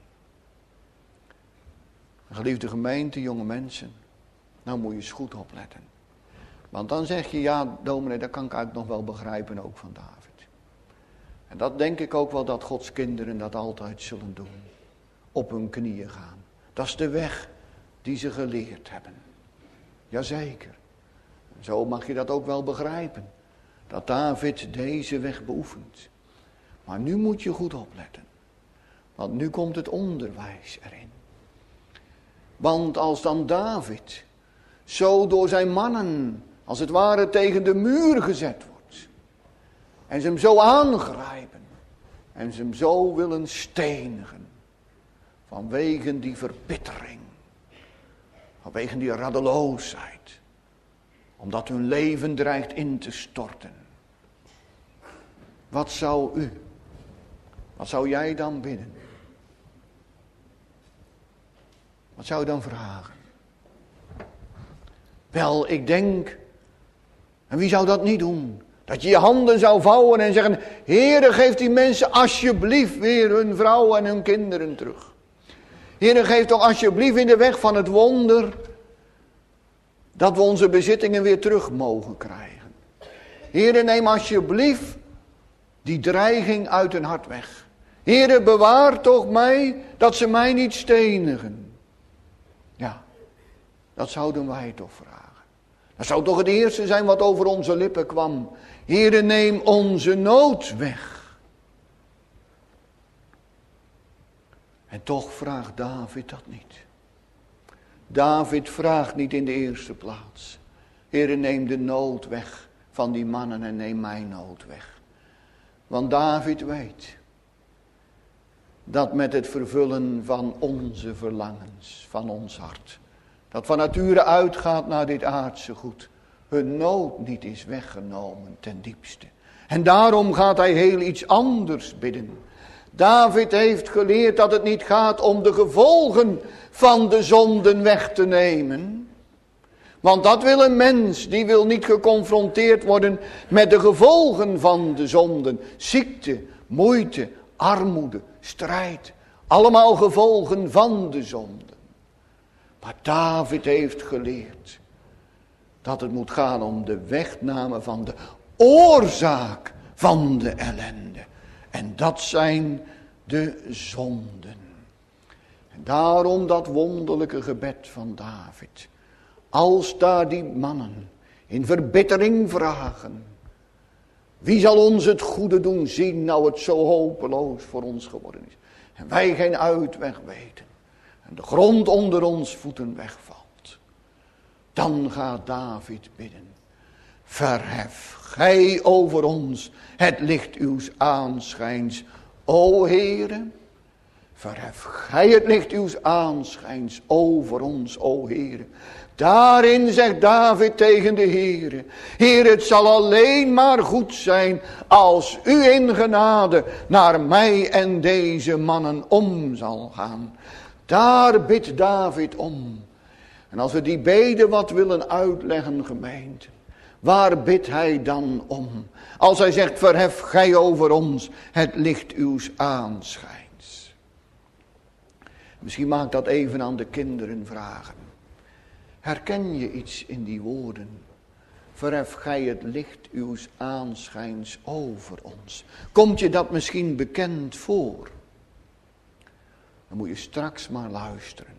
Geliefde gemeente, jonge mensen. Nou moet je eens goed opletten. Want dan zeg je, ja dominee, dat kan ik eigenlijk nog wel begrijpen ook van David. En dat denk ik ook wel dat Gods kinderen dat altijd zullen doen. Op hun knieën gaan. Dat is de weg die ze geleerd hebben. Jazeker. Zo mag je dat ook wel begrijpen. Dat David deze weg beoefent. Maar nu moet je goed opletten. Want nu komt het onderwijs erin. Want als dan David zo door zijn mannen, als het ware tegen de muur gezet wordt. En ze hem zo aangrijpen. En ze hem zo willen stenigen. Vanwege die verbittering. Vanwege die radeloosheid. Omdat hun leven dreigt in te storten. Wat zou u, wat zou jij dan bidden? Wat zou je dan vragen? Wel, ik denk, en wie zou dat niet doen? Dat je je handen zou vouwen en zeggen, Heere, geef die mensen alsjeblieft weer hun vrouwen en hun kinderen terug. Heere, geef toch alsjeblieft in de weg van het wonder, dat we onze bezittingen weer terug mogen krijgen. Heere, neem alsjeblieft die dreiging uit hun hart weg. Heere, bewaar toch mij, dat ze mij niet stenigen. Ja, dat zouden wij toch vragen. Dat zou toch het eerste zijn wat over onze lippen kwam. Heere, neem onze nood weg. En toch vraagt David dat niet. David vraagt niet in de eerste plaats. Heere, neem de nood weg van die mannen en neem mijn nood weg. Want David weet dat met het vervullen van onze verlangens, van ons hart, dat van nature uitgaat naar dit aardse goed, hun nood niet is weggenomen ten diepste. En daarom gaat hij heel iets anders bidden. David heeft geleerd dat het niet gaat om de gevolgen van de zonden weg te nemen. Want dat wil een mens, die wil niet geconfronteerd worden met de gevolgen van de zonden. Ziekte, moeite, armoede, strijd. Allemaal gevolgen van de zonden. Maar David heeft geleerd dat het moet gaan om de wegname van de oorzaak van de ellende. En dat zijn de zonden. En daarom dat wonderlijke gebed van David. Als daar die mannen in verbittering vragen. Wie zal ons het goede doen zien, nou het zo hopeloos voor ons geworden is. En wij geen uitweg weten. En de grond onder ons voeten wegvalt. Dan gaat David bidden. Verhef gij over ons het licht uws aanschijns O Heere, verhef gij het licht uws aanschijns over ons, o Heere. Daarin zegt David tegen de Heere: Heer, het zal alleen maar goed zijn als u in genade naar mij en deze mannen om zal gaan. Daar bidt David om. En als we die bede wat willen uitleggen, gemeente, waar bidt hij dan om? Als hij zegt: verhef gij over ons het licht uws aanschijns. Misschien mag ik dat even aan de kinderen vragen. Herken je iets in die woorden? Verhef gij het licht uws aanschijns over ons. Komt je dat misschien bekend voor? Dan moet je straks maar luisteren.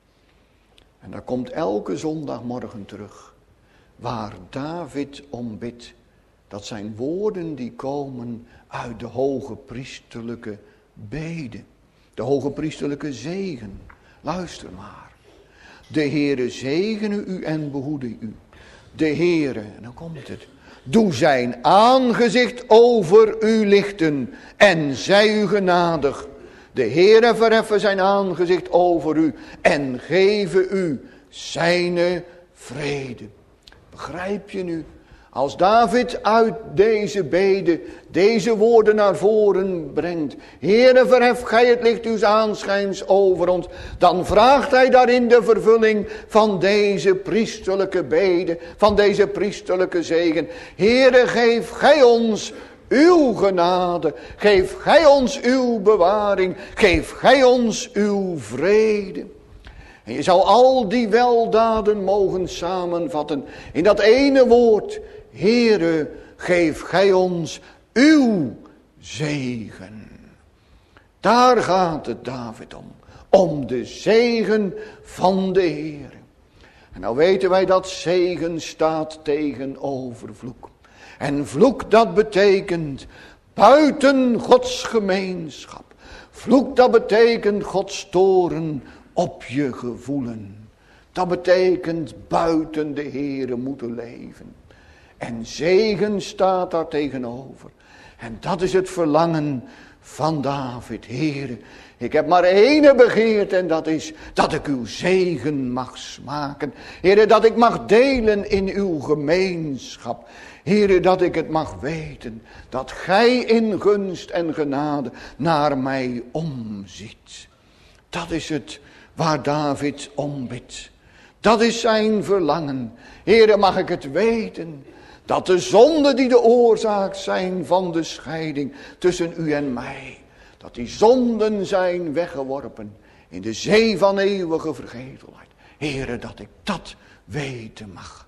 En dat komt elke zondagmorgen terug. Waar David om bidt. Dat zijn woorden die komen uit de hoge priesterlijke bede. De hoge priesterlijke zegen. Luister maar. De Heere zegene u en behoede u. De Heere, en dan komt het. Doe zijn aangezicht over u lichten en zij u genadig. De Heere verheffen zijn aangezicht over u en geven u zijne vrede. Begrijp je nu? Als David uit deze bede deze woorden naar voren brengt. Heere, verhef gij het licht uws aanschijns over ons. Dan vraagt hij daarin de vervulling van deze priesterlijke bede. Van deze priesterlijke zegen. Heere, geef gij ons uw genade. Geef gij ons uw bewaring. Geef gij ons uw vrede. En je zou al die weldaden mogen samenvatten in dat ene woord. Heere, geef gij ons uw zegen. Daar gaat het David om. Om de zegen van de Heere. En nou weten wij dat zegen staat tegenover vloek. En vloek dat betekent buiten Gods gemeenschap. Vloek dat betekent Gods toorn op je gevoelen. Dat betekent buiten de Heere moeten leven. En zegen staat daar tegenover. En dat is het verlangen van David. Heere, ik heb maar één begeerte en dat is dat ik uw zegen mag smaken. Heere, dat ik mag delen in uw gemeenschap. Heere, dat ik het mag weten. Dat gij in gunst en genade naar mij omziet. Dat is het waar David om bidt. Dat is zijn verlangen. Heere, mag ik het weten. Dat de zonden die de oorzaak zijn van de scheiding tussen u en mij. Dat die zonden zijn weggeworpen in de zee van eeuwige vergetelheid. Heere, dat ik dat weten mag.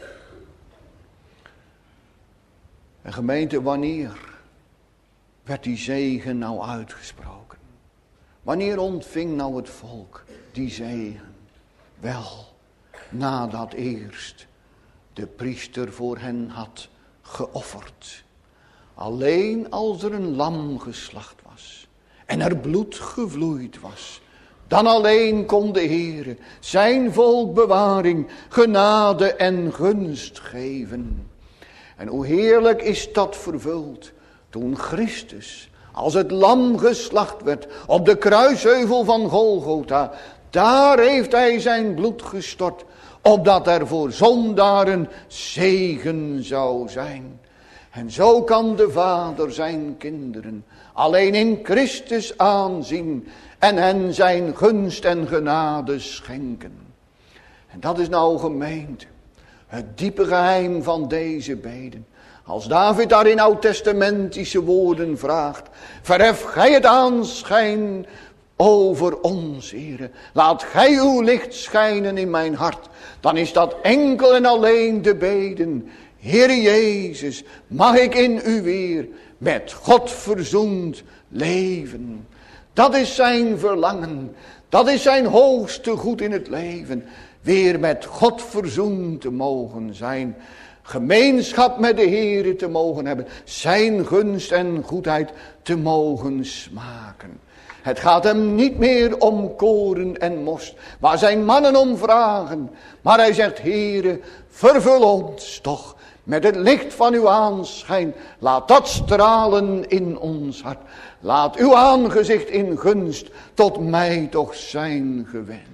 En gemeente, wanneer werd die zegen nou uitgesproken? Wanneer ontving nou het volk die zegen? Wel, nadat eerst de priester voor hen had geofferd. Alleen als er een lam geslacht was en er bloed gevloeid was, dan alleen kon de Heere zijn volk bewaring, genade en gunst geven. En hoe heerlijk is dat vervuld toen Christus als het lam geslacht werd op de kruisheuvel van Golgotha. Daar heeft hij zijn bloed gestort, opdat er voor zondaren zegen zou zijn. En zo kan de Vader zijn kinderen alleen in Christus aanzien en hen zijn gunst en genade schenken. En dat is nou, gemeente, het diepe geheim van deze beden. Als David daar in oud-testamentische woorden vraagt: verhef gij het aanschijn over ons, Heere. Laat gij uw licht schijnen in mijn hart. Dan is dat enkel en alleen de beden: Heere Jezus, mag ik in u weer met God verzoend leven. Dat is zijn verlangen. Dat is zijn hoogste goed in het leven. Weer met God verzoend te mogen zijn. Gemeenschap met de Heere te mogen hebben. Zijn gunst en goedheid te mogen smaken. Het gaat hem niet meer om koren en most, waar zijn mannen om vragen. Maar hij zegt: Heere, vervul ons toch Met het licht van uw aanschijn, laat dat stralen in ons hart. Laat uw aangezicht in gunst tot mij toch zijn gewend.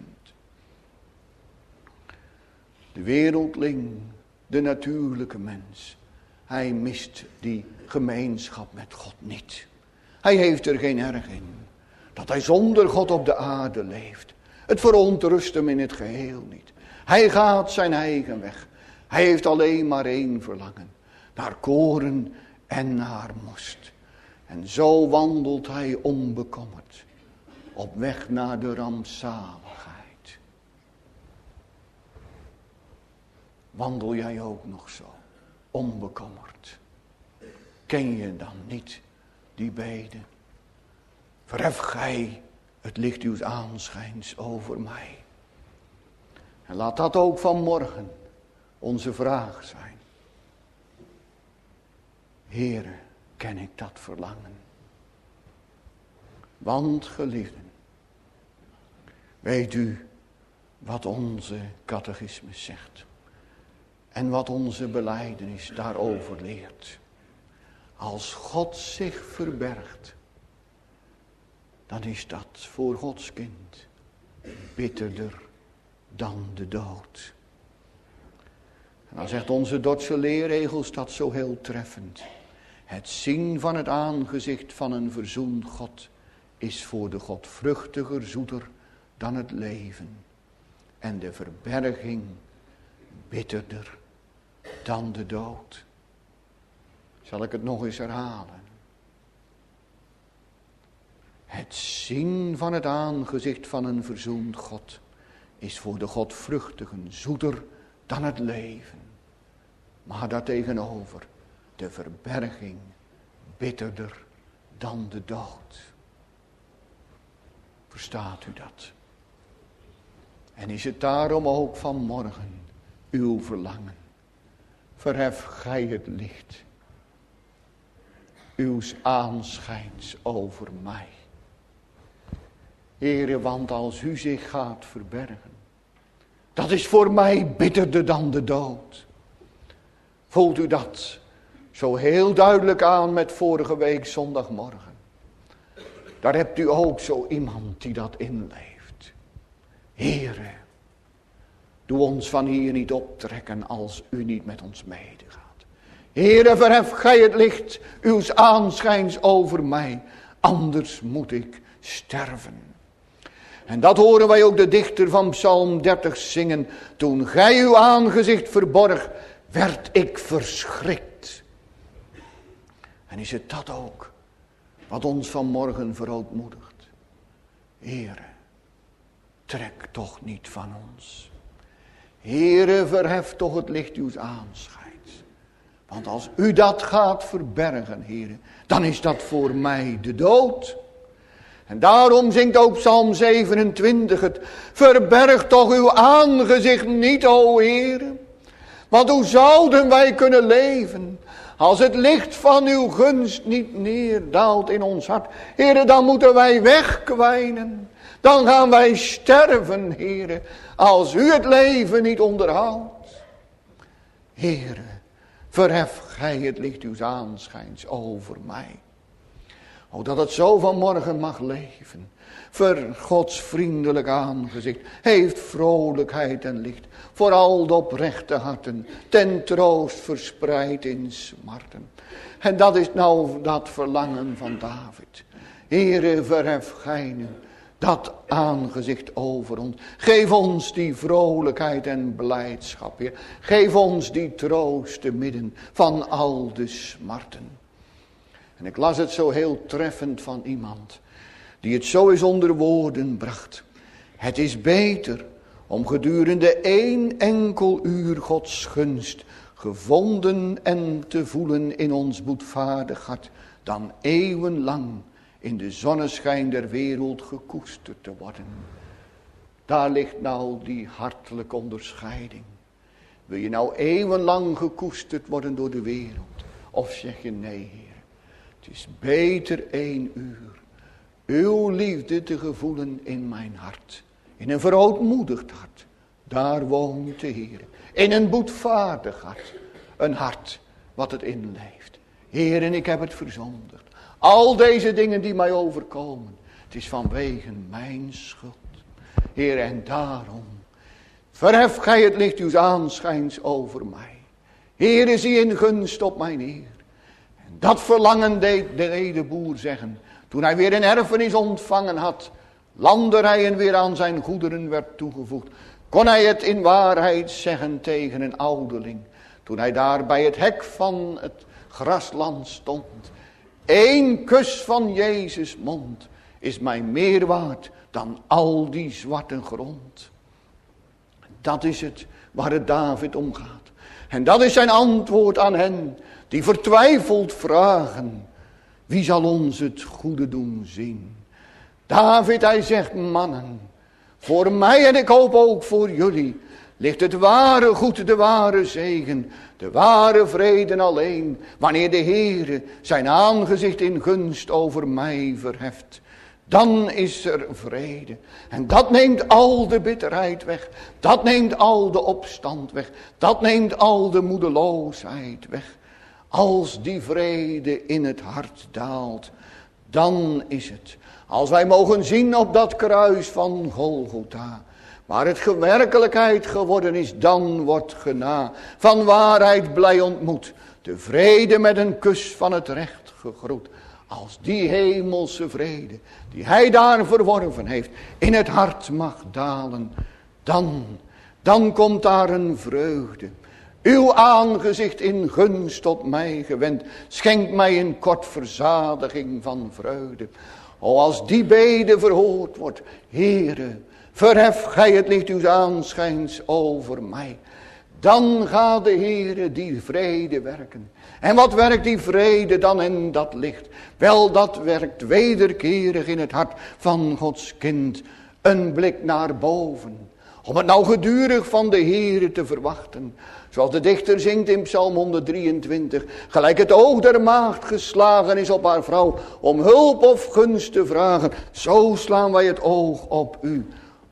De wereldling, de natuurlijke mens, hij mist die gemeenschap met God niet. Hij heeft er geen erg in dat hij zonder God op de aarde leeft. Het verontrust hem in het geheel niet. Hij gaat zijn eigen weg. Hij heeft alleen maar één verlangen. Naar koren en naar most. En zo wandelt hij onbekommerd. Op weg naar de rampzaligheid. Wandel jij ook nog zo? Onbekommerd. Ken je dan niet die bede? Verhef gij het licht uws aanschijns over mij. En laat dat ook vanmorgen onze vraag zijn. Heere, ken ik dat verlangen? Want geliefden, weet u wat onze catechismus zegt? En wat onze belijdenis daarover leert? Als God zich verbergt, dan is dat voor Gods kind bitterder dan de dood. En dan zegt onze Dordtse leerregels dat zo heel treffend. Het zien van het aangezicht van een verzoend God is voor de godvruchtiger zoeter dan het leven. En de verberging bitterder dan de dood. Zal ik het nog eens herhalen? Het zien van het aangezicht van een verzoend God is voor de godvruchtigen zoeter dan het leven. Maar daartegenover de verberging bitterder dan de dood. Verstaat u dat? En is het daarom ook vanmorgen uw verlangen? Verhef gij het licht uws aanschijns over mij. Heere, want als u zich gaat verbergen, dat is voor mij bitterder dan de dood. Voelt u dat zo heel duidelijk aan met vorige week zondagmorgen? Daar hebt u ook zo iemand die dat inleeft. Heere, doe ons van hier niet optrekken als u niet met ons medegaat. Heere, verhef gij het licht uws aanschijns over mij, anders moet ik sterven. En dat horen wij ook de dichter van Psalm 30 zingen. Toen gij uw aangezicht verborg, werd ik verschrikt. En is het dat ook wat ons vanmorgen verootmoedigt? Heere, trek toch niet van ons. Heere, verhef toch het licht uws aanschijns. Want als u dat gaat verbergen, Heere, dan is dat voor mij de dood. En daarom zingt ook Psalm 27 het. Verberg toch uw aangezicht niet, o Heere. Want hoe zouden wij kunnen leven als het licht van uw gunst niet neerdaalt in ons hart. Heere, dan moeten wij wegkwijnen. Dan gaan wij sterven, Heere, als u het leven niet onderhoudt. Heere, verhef gij het licht uws aanschijns over mij. O, dat het zo vanmorgen mag leven. Ver Gods vriendelijk aangezicht heeft vrolijkheid en licht. Voor al de oprechte harten, ten troost verspreid in smarten. En dat is nou dat verlangen van David. Heere, verhef gij nu dat aangezicht over ons. Geef ons die vrolijkheid en blijdschap, Heer. Geef ons die troost te midden van al de smarten. En ik las het zo heel treffend van iemand die het zo eens onder woorden bracht. Het is beter om gedurende 1 enkel uur Gods gunst gevonden en te voelen in ons boetvaardig hart, dan eeuwenlang in de zonneschijn der wereld gekoesterd te worden. Daar ligt nou die hartelijke onderscheiding. Wil je nou eeuwenlang gekoesterd worden door de wereld? Of zeg je nee, Heer, het is beter 1 uur uw liefde te gevoelen in mijn hart. In een verootmoedigd hart. Daar woont de Heer. In een boetvaardig hart. een hart wat het inleeft. Heer, en ik heb het verzondigd. Al deze dingen die mij overkomen, het is vanwege mijn schuld. Heer, en daarom verhef gij het licht uws aanschijns over mij. Heer, zie in gunst op mij neer. En dat verlangen deed de edeboer zeggen, toen hij weer een erfenis ontvangen had, landerijen weer aan zijn goederen werd toegevoegd, kon hij het in waarheid zeggen tegen een ouderling, toen hij daar bij het hek van het grasland stond. 1 kus van Jezus' mond is mij meer waard dan al die zwarte grond. Dat is het waar het David om gaat. En dat is zijn antwoord aan hen die vertwijfeld vragen, wie zal ons het goede doen zien? David, hij zegt, mannen, voor mij en ik hoop ook voor jullie ligt het ware goed, de ware zegen, de ware vrede alleen, wanneer de Heere zijn aangezicht in gunst over mij verheft. Dan is er vrede. En dat neemt al de bitterheid weg. Dat neemt al de opstand weg. Dat neemt al de moedeloosheid weg. Als die vrede in het hart daalt, dan is het. Als wij mogen zien op dat kruis van Golgotha, waar het werkelijkheid geworden is, dan wordt gena van waarheid blij ontmoet. De vrede met een kus van het recht gegroet. Als die hemelse vrede, die hij daar verworven heeft, in het hart mag dalen, dan komt daar een vreugde. Uw aangezicht in gunst tot mij gewend, schenkt mij een kort verzadiging van vreugde. O, als die bede verhoord wordt, Heere, verhef gij het licht uws aanschijns over mij. Dan gaat de Heere die vrede werken. En wat werkt die vrede dan in dat licht? Wel, dat werkt wederkerig in het hart van Gods kind. Een blik naar boven. Om het nou gedurig van de Heere te verwachten. Zoals de dichter zingt in Psalm 123. Gelijk het oog der maagd geslagen is op haar vrouw. Om hulp of gunst te vragen. Zo slaan wij het oog op u.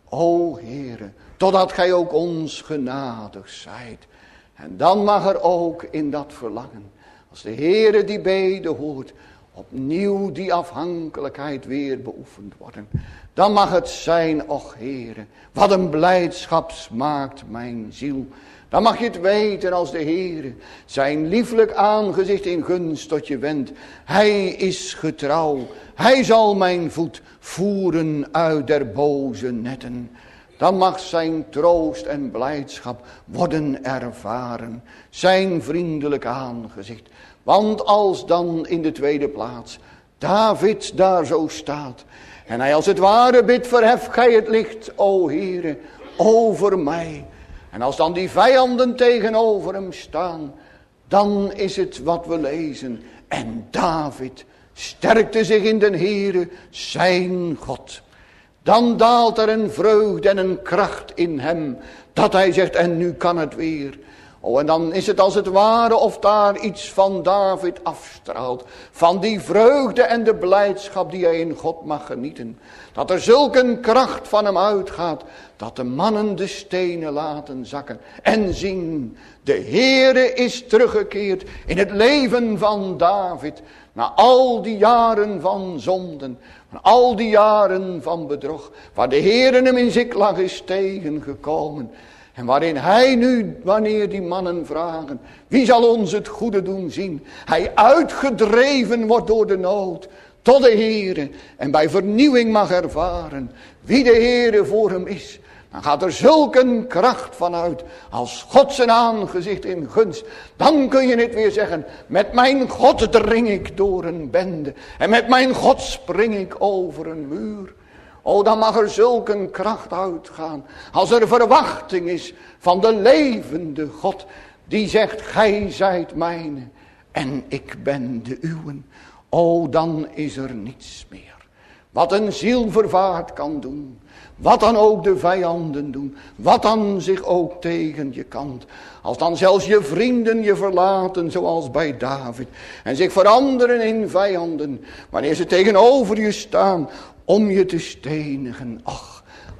O Heere, totdat gij ook ons genadig zijt. En dan mag er ook in dat verlangen, als de Heere die bede hoort, opnieuw die afhankelijkheid weer beoefend worden. Dan mag het zijn, och Heere, wat een blijdschap smaakt mijn ziel. Dan mag je het weten als de Heere zijn lieflijk aangezicht in gunst tot je wendt. Hij is getrouw, hij zal mijn voet voeren uit der boze netten. Dan mag zijn troost en blijdschap worden ervaren. Zijn vriendelijk aangezicht. Want als dan in de tweede plaats David daar zo staat. En hij als het ware bidt, verhef gij het licht, o Heere, over mij. En als dan die vijanden tegenover hem staan. Dan is het wat we lezen. En David sterkte zich in den Heere, zijn God. Dan daalt er een vreugde en een kracht in hem, dat hij zegt, en nu kan het weer. Oh, en dan is het als het ware of daar iets van David afstraalt. Van die vreugde en de blijdschap die hij in God mag genieten. Dat er zulk een kracht van hem uitgaat, dat de mannen de stenen laten zakken. En zien, de Heere is teruggekeerd in het leven van David. Na al die jaren van zonden, van al die jaren van bedrog, waar de Heere hem in Ziklag is tegengekomen. En waarin hij nu, wanneer die mannen vragen, wie zal ons het goede doen zien? Hij uitgedreven wordt door de nood tot de Heere en bij vernieuwing mag ervaren wie de Heere voor hem is. Dan gaat er zulk een kracht vanuit als God zijn aangezicht in gunst. Dan kun je het weer zeggen, met mijn God dring ik door een bende. En met mijn God spring ik over een muur. Oh, dan mag er zulk een kracht uitgaan. Als er verwachting is van de levende God. Die zegt, gij zijt mijne en ik ben de uwen. Oh, dan is er niets meer. Wat een ziel vervaard kan doen. Wat dan ook de vijanden doen. Wat dan zich ook tegen je kant. Als dan zelfs je vrienden je verlaten zoals bij David. En zich veranderen in vijanden. Wanneer ze tegenover je staan om je te stenigen. Ach,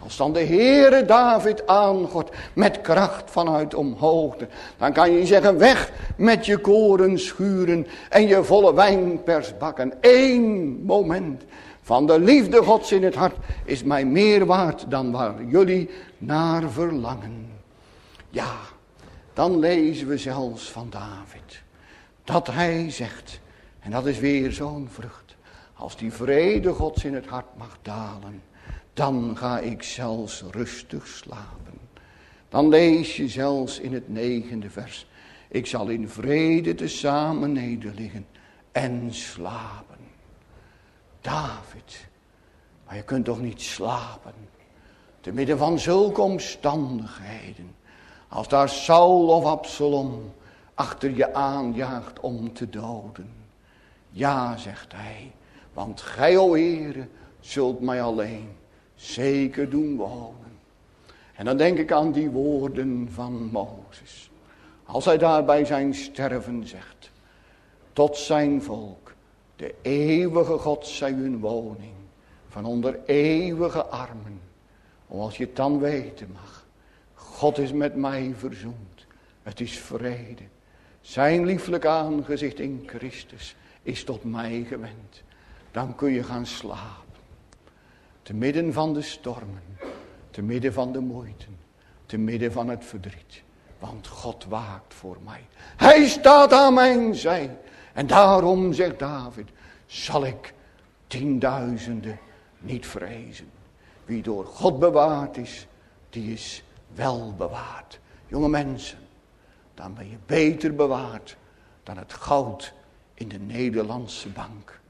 Als dan de Heere David aangort met kracht vanuit omhoogte, dan kan je zeggen, weg met je korenschuren en je volle wijnpersbakken. 1 moment van de liefde Gods in het hart is mij meer waard dan waar jullie naar verlangen. Ja, dan lezen we zelfs van David dat hij zegt, en dat is weer zo'n vrucht, als die vrede Gods in het hart mag dalen, dan ga ik zelfs rustig slapen. Dan lees je zelfs in het 9e vers, ik zal in vrede tezamen nederliggen en slapen. David, maar je kunt toch niet slapen, te midden van zulke omstandigheden, als daar Saul of Absalom achter je aanjaagt om te doden. Ja, zegt hij, want gij, o Heere, zult mij alleen zeker doen wonen. En dan denk ik aan die woorden van Mozes. Als hij daar bij zijn sterven zegt, tot zijn volk, de eeuwige God zij hun woning, van onder eeuwige armen. Om als je het dan weten mag, God is met mij verzoend, het is vrede. Zijn lieflijk aangezicht in Christus is tot mij gewend. Dan kun je gaan slapen. Te midden van de stormen, te midden van de moeiten, te midden van het verdriet. Want God waakt voor mij. Hij staat aan mijn zij. En daarom, zegt David, zal ik 10.000 niet vrezen. Wie door God bewaard is, die is wel bewaard. Jonge mensen, dan ben je beter bewaard dan het goud in de Nederlandse bank.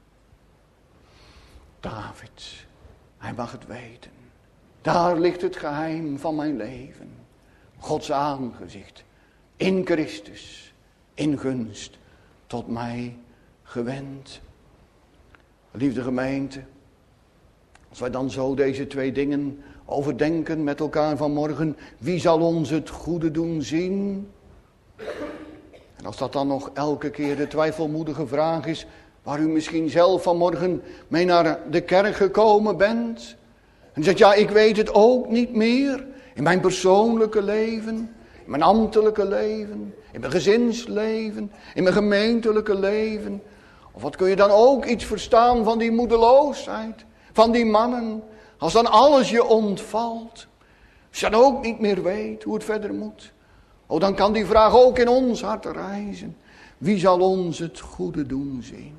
David, hij mag het weten. Daar ligt het geheim van mijn leven. Gods aangezicht in Christus, in gunst, tot mij gewend. Liefde gemeente, als wij dan zo deze 2 dingen overdenken met elkaar vanmorgen, wie zal ons het goede doen zien? En als dat dan nog elke keer de twijfelmoedige vraag is, waar u misschien zelf vanmorgen mee naar de kerk gekomen bent. En zegt, ja, ik weet het ook niet meer. In mijn persoonlijke leven, in mijn ambtelijke leven, in mijn gezinsleven, in mijn gemeentelijke leven. Of wat kun je dan ook iets verstaan van die moedeloosheid, van die mannen. Als dan alles je ontvalt, als je dan ook niet meer weet hoe het verder moet. Oh, dan kan die vraag ook in ons hart rijzen. Wie zal ons het goede doen zien?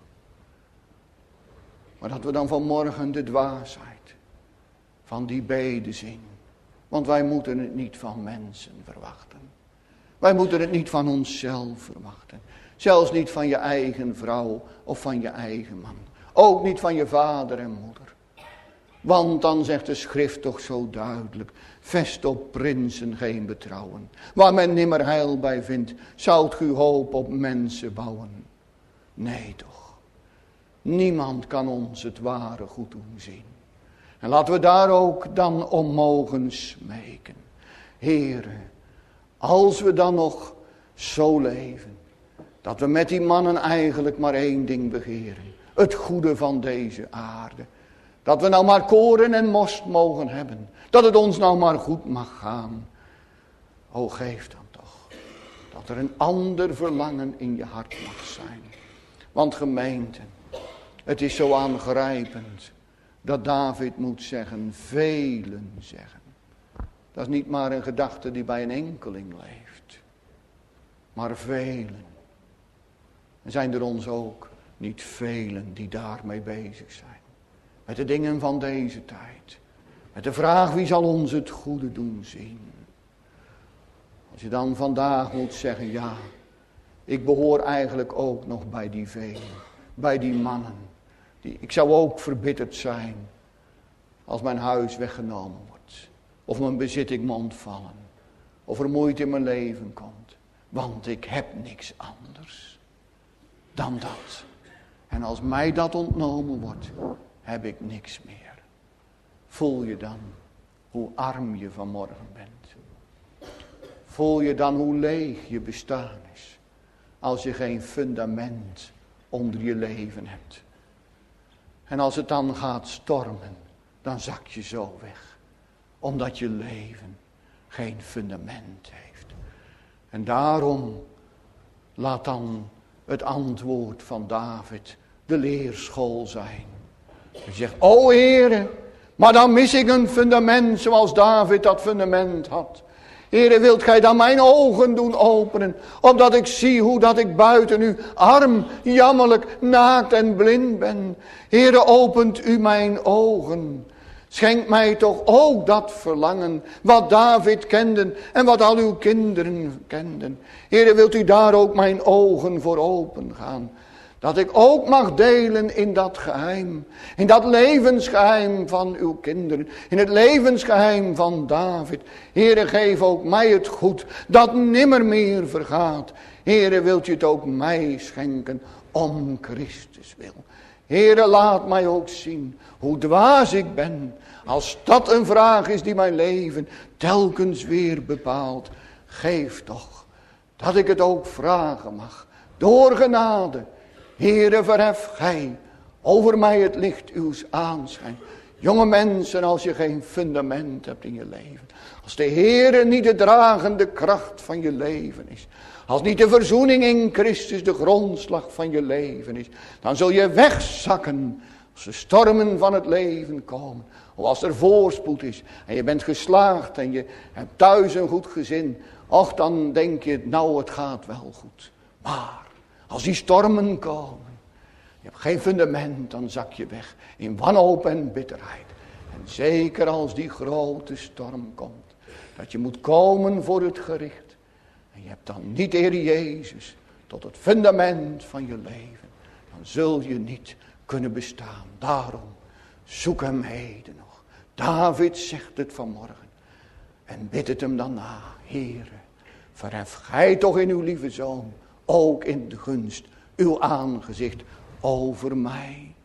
Maar dat we dan vanmorgen de dwaasheid van die bede zien. Want wij moeten het niet van mensen verwachten. Wij moeten het niet van onszelf verwachten. Zelfs niet van je eigen vrouw of van je eigen man. Ook niet van je vader en moeder. Want dan zegt de schrift toch zo duidelijk. Vest op prinsen geen betrouwen. Waar men nimmer heil bij vindt, zoudt u hoop op mensen bouwen. Nee toch. Niemand kan ons het ware goed doen zien. En laten we daar ook dan om mogen smeken. Heere, als we dan nog zo leven, dat we met die mannen eigenlijk maar 1 ding begeren. Het goede van deze aarde. Dat we nou maar koren en most mogen hebben. Dat het ons nou maar goed mag gaan. O, geef dan toch dat er een ander verlangen in je hart mag zijn. Want gemeente, het is zo aangrijpend dat David moet zeggen, velen zeggen. Dat is niet maar een gedachte die bij een enkeling leeft. Maar velen. En zijn er ons ook niet velen die daarmee bezig zijn. Met de dingen van deze tijd. Met de vraag, wie zal ons het goede doen zien? Als je dan vandaag moet zeggen, ja, ik behoor eigenlijk ook nog bij die velen. Bij die mannen. Ik zou ook verbitterd zijn als mijn huis weggenomen wordt. Of mijn bezitting me ontvallen. Of er moeite in mijn leven komt. Want ik heb niks anders dan dat. En als mij dat ontnomen wordt, heb ik niks meer. Voel je dan hoe arm je vanmorgen bent? Voel je dan hoe leeg je bestaan is? Als je geen fundament onder je leven hebt. En als het dan gaat stormen, dan zak je zo weg. Omdat je leven geen fundament heeft. En daarom laat dan het antwoord van David de leerschool zijn. Hij zegt, o Heere, maar dan mis ik een fundament zoals David dat fundament had. Heere, wilt gij dan mijn ogen doen openen, opdat ik zie hoe dat ik buiten u arm, jammerlijk, naakt en blind ben. Heere, opent u mijn ogen. Schenk mij toch ook dat verlangen, wat David kende en wat al uw kinderen kenden. Heere, wilt u daar ook mijn ogen voor open gaan. Dat ik ook mag delen in dat geheim. In dat levensgeheim van uw kinderen. In het levensgeheim van David. Heere, geef ook mij het goed dat nimmer meer vergaat. Heere, wilt u het ook mij schenken om Christus wil. Heere, laat mij ook zien hoe dwaas ik ben. Als dat een vraag is die mijn leven telkens weer bepaalt. Geef toch dat ik het ook vragen mag. Door genade. Heere, verhef gij over mij het licht uws aanschijn. Jonge mensen, als je geen fundament hebt in je leven. Als de Heere niet de dragende kracht van je leven is. Als niet de verzoening in Christus de grondslag van je leven is. Dan zul je wegzakken als de stormen van het leven komen. Of als er voorspoed is en je bent geslaagd en je hebt thuis een goed gezin. Och, dan denk je, nou het gaat wel goed. Maar als die stormen komen, je hebt geen fundament, dan zak je weg in wanhoop en bitterheid. En zeker als die grote storm komt, dat je moet komen voor het gericht. En je hebt dan niet de Heer Jezus tot het fundament van je leven. Dan zul je niet kunnen bestaan. Daarom, zoek hem heden nog. David zegt het vanmorgen. En bid het hem dan na. Heere, verhef gij toch in uw lieve Zoon, ook in de gunst, uw aangezicht over mij.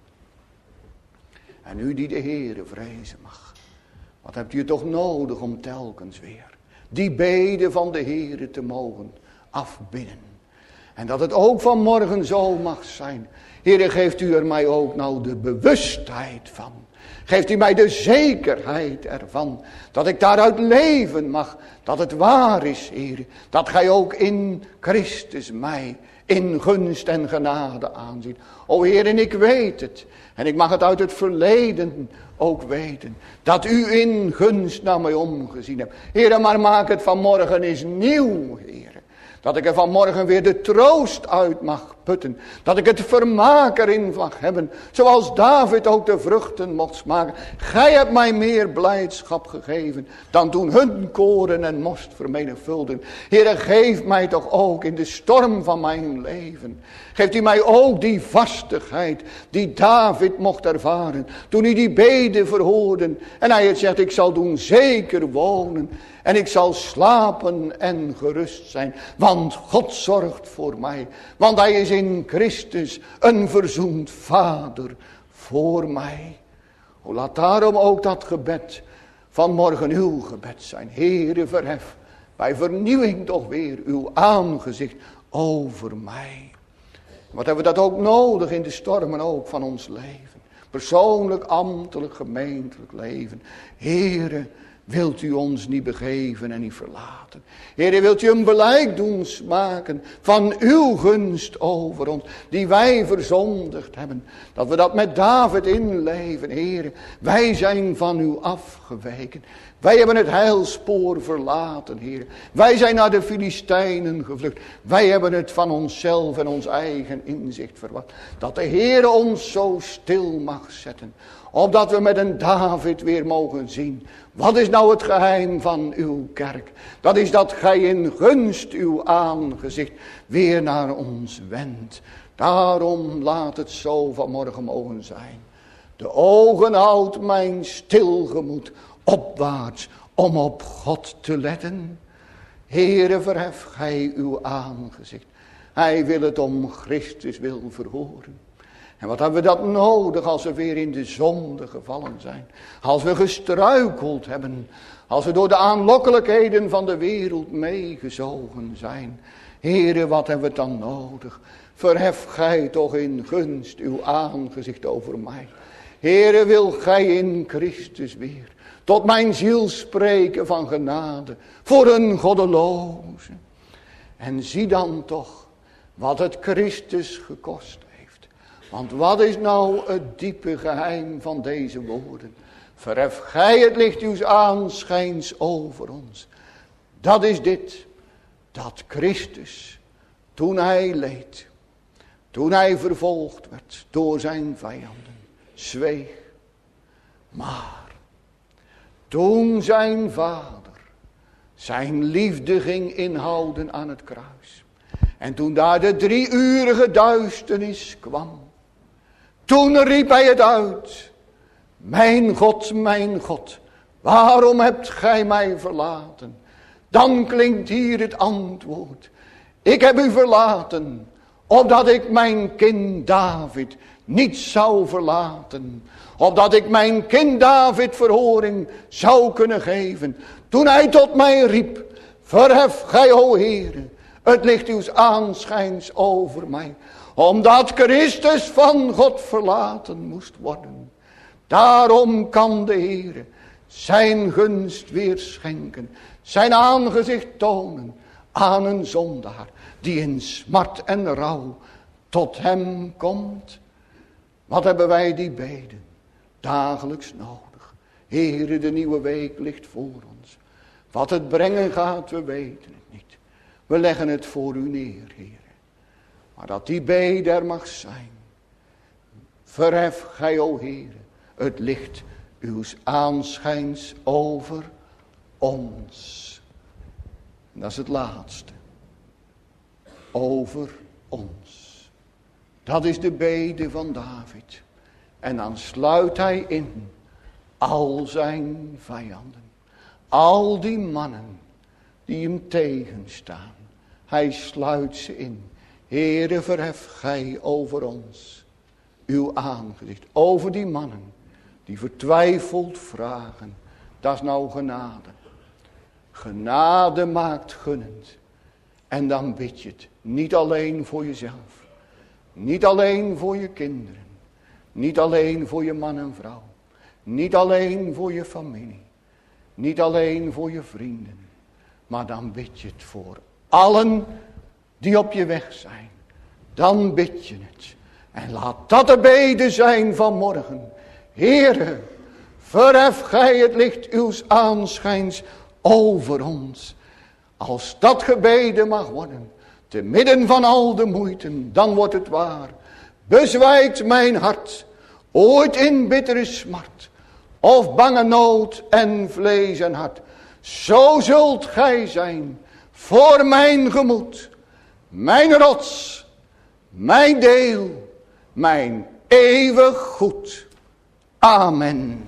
En u die de Heere vrezen mag. Wat hebt u toch nodig om telkens weer die bede van de Heere te mogen afbidden. En dat het ook vanmorgen zo mag zijn. Heere, geeft u er mij ook nou de bewustheid van. Geeft u mij de zekerheid ervan. Dat ik daaruit leven mag. Dat het waar is, Heere. Dat gij ook in Christus mij in gunst en genade aanziet. O Heer, en ik weet het. En ik mag het uit het verleden ook weten. Dat u in gunst naar mij omgezien hebt. Heer, maar maak het vanmorgen eens nieuw, Heer. Dat ik er vanmorgen weer de troost uit mag putten. Dat ik het vermaak erin mag hebben. Zoals David ook de vruchten mocht smaken. Gij hebt mij meer blijdschap gegeven dan toen hun koren en most vermenigvuldigden. Heere, geef mij toch ook in de storm van mijn leven. Geeft u mij ook die vastigheid die David mocht ervaren. Toen hij die bede verhoorde. En hij het zegt, ik zal doen zeker wonen. En ik zal slapen en gerust zijn. Want God zorgt voor mij. Want hij is in Christus een verzoend vader voor mij. O, laat daarom ook dat gebed van morgen uw gebed zijn. Heere, verhef bij vernieuwing toch weer uw aangezicht over mij. Wat hebben we dat ook nodig in de stormen ook van ons leven. Persoonlijk, ambtelijk, gemeentelijk leven. Heere, wilt u ons niet begeven en niet verlaten. Heere, wilt u een blijk doen smaken van uw gunst over ons, die wij verzondigd hebben. Dat we dat met David inleven, Heere. Wij zijn van u afgeweken. Wij hebben het heilspoor verlaten, Heer. Wij zijn naar de Filistijnen gevlucht. Wij hebben het van onszelf en ons eigen inzicht verwacht. Dat de Heer ons zo stil mag zetten. Opdat we met een David weer mogen zien. Wat is nou het geheim van uw kerk? Dat is dat gij in gunst uw aangezicht weer naar ons wendt. Daarom laat het zo vanmorgen mogen zijn. De ogen houdt mijn stil gemoed opwaarts om op God te letten. Heere, verhef gij uw aangezicht. Hij wil het om Christus wil verhoren. En wat hebben we dat nodig als we weer in de zonde gevallen zijn. Als we gestruikeld hebben. Als we door de aanlokkelijkheden van de wereld meegezogen zijn. Heere, wat hebben we dan nodig? Verhef gij toch in gunst uw aangezicht over mij. Heere, wil gij in Christus weer tot mijn ziel spreken van genade voor een goddeloze. En zie dan toch wat het Christus gekost heeft. Want wat is nou het diepe geheim van deze woorden? Verhef gij het licht uws aanschijns over ons. Dat is dit, dat Christus, toen hij leed, toen hij vervolgd werd door zijn vijanden, zweeg. Maar toen zijn vader zijn liefde ging inhouden aan het kruis. En toen daar de 3-urige duisternis kwam. Toen riep hij het uit. Mijn God, waarom hebt gij mij verlaten? Dan klinkt hier het antwoord. Ik heb u verlaten, opdat ik mijn kind David niet zou verlaten. Opdat ik mijn kind David verhoring zou kunnen geven. Toen hij tot mij riep, verhef gij, o Heere, het licht uws aanschijns over mij. Omdat Christus van God verlaten moest worden. Daarom kan de Heere zijn gunst weer schenken. Zijn aangezicht tonen aan een zondaar die in smart en rouw tot hem komt. Wat hebben wij die beden dagelijks nodig? Heere, de nieuwe week ligt voor ons. Wat het brengen gaat, we weten het niet. We leggen het voor u neer, Heere. Maar dat die bede er mag zijn. Verhef gij, o Heere, het licht uws aanschijns over ons. En dat is het laatste. Over ons. Dat is de bede van David. En dan sluit hij in al zijn vijanden. Al die mannen die hem tegenstaan. Hij sluit ze in. Heere, verhef gij over ons uw aangezicht. Over die mannen die vertwijfeld vragen. Dat is nou genade. Genade maakt gunnend. En dan bid je het. Niet alleen voor jezelf. Niet alleen voor je kinderen. Niet alleen voor je man en vrouw. Niet alleen voor je familie. Niet alleen voor je vrienden. Maar dan bid je het voor allen die op je weg zijn. Dan bid je het. En laat dat de bede zijn van morgen. Heere, verhef gij het licht uws aanschijns over ons. Als dat gebeden mag worden, te midden van al de moeiten, dan wordt het waar. Bezwijkt mijn hart, ooit in bittere smart, of bange nood en vlees en hart. Zo zult gij zijn voor mijn gemoed, mijn rots, mijn deel, mijn eeuwig goed. Amen.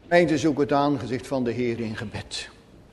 Gemeente, zoek het aangezicht van de Heer in gebed.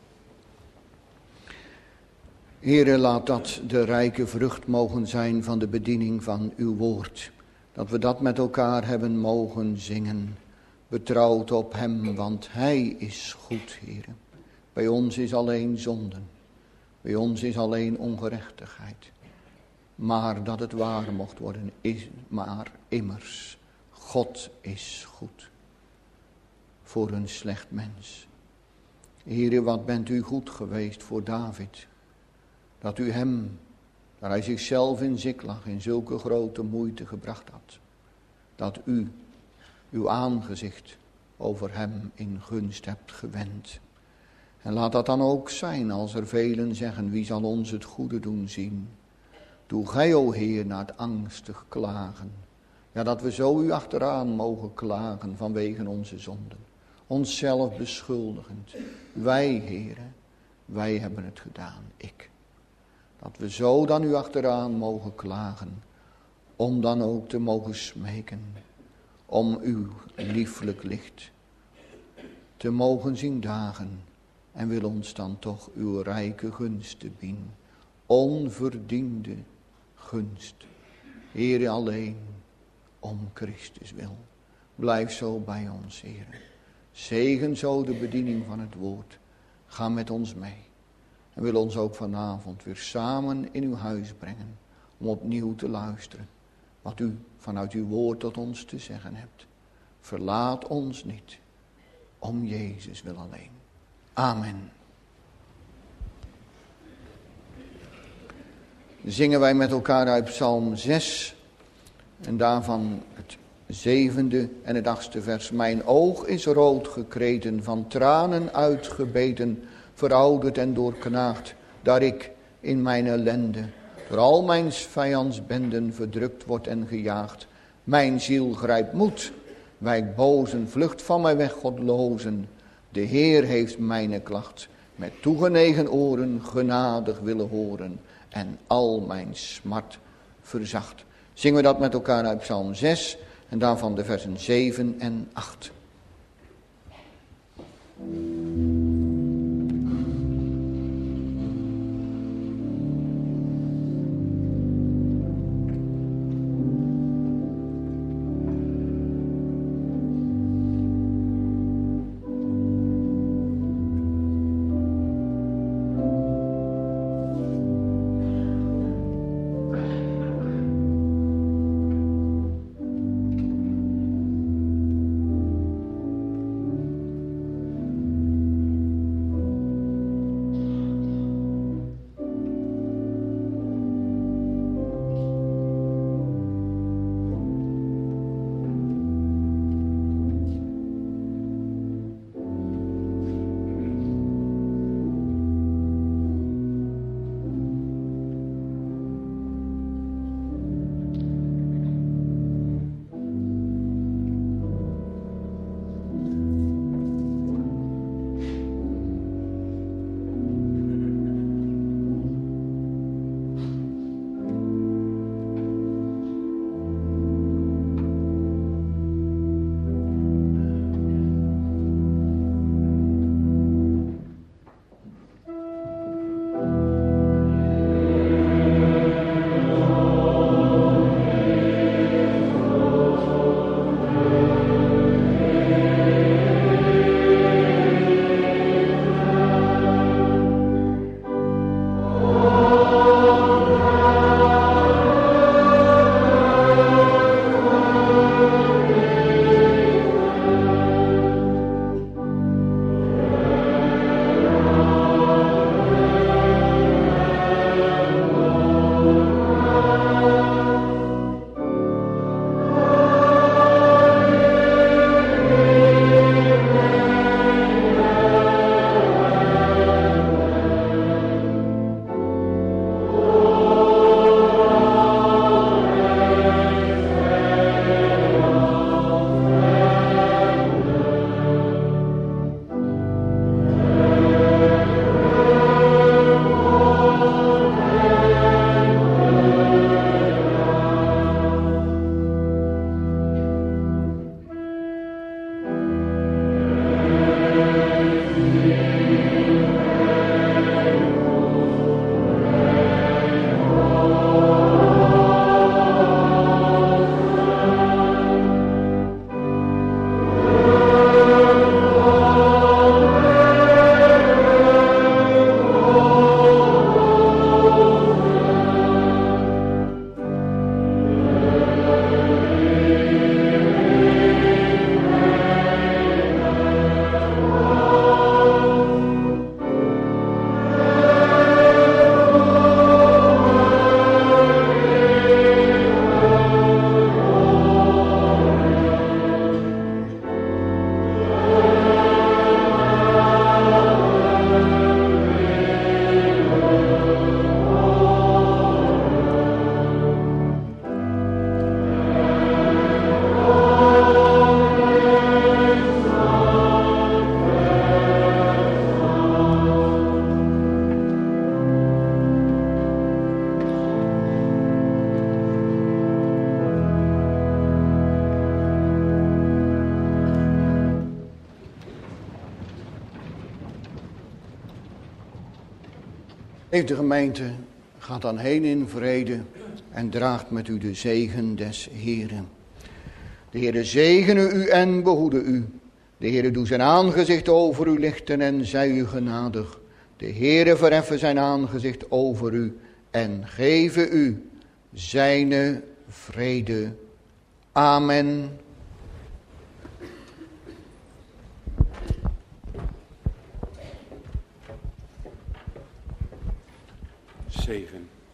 Heere, laat dat de rijke vrucht mogen zijn van de bediening van uw woord. Dat we dat met elkaar hebben mogen zingen. Betrouwd op hem, want hij is goed, Heere. Bij ons is alleen zonden. Bij ons is alleen ongerechtigheid. Maar dat het waar mocht worden, is maar immers. God is goed. Voor een slecht mens. Heere, wat bent u goed geweest voor David. Dat u hem, daar hij zichzelf in Ziklag in zulke grote moeite gebracht had. Dat u uw aangezicht over hem in gunst hebt gewend. En laat dat dan ook zijn als er velen zeggen, wie zal ons het goede doen zien. Doe gij, o Heer, naar het angstig klagen. Ja, dat we zo u achteraan mogen klagen vanwege onze zonden. Onszelf beschuldigend. Wij, Heere, wij hebben het gedaan, ik. Dat we zo dan u achteraan mogen klagen. Om dan ook te mogen smeken. Om uw lieflijk licht te mogen zien dagen. En wil ons dan toch uw rijke gunsten bieden. Onverdiende gunst. Heere, alleen om Christus wil. Blijf zo bij ons, Heere. Zegen zo de bediening van het woord. Ga met ons mee. En wil ons ook vanavond weer samen in uw huis brengen. Om opnieuw te luisteren. Wat u vanuit uw woord tot ons te zeggen hebt. Verlaat ons niet. Om Jezus wil alleen. Amen. Zingen wij met elkaar uit Psalm 6. En daarvan het 7e en het 8e vers. Mijn oog is rood gekreten, van tranen uitgebeten, verouderd en doorknaagd, daar ik in mijn ellende door al mijn vijandsbenden verdrukt wordt en gejaagd. Mijn ziel grijpt moed, wijkt bozen, vlucht van mij weg, godlozen. De Heer heeft mijn klacht met toegenegen oren genadig willen horen en al mijn smart verzacht. Zingen we dat met elkaar uit Psalm 6 en daarvan de versen 7 en 8. Heeft de gemeente, gaat dan heen in vrede en draagt met u de zegen des Heeren. De Heere zegene u en behoede u. De Heere doe zijn aangezicht over u lichten en zij u genadig. De Heere verheffen zijn aangezicht over u en geven u zijne vrede. Amen. Zegen.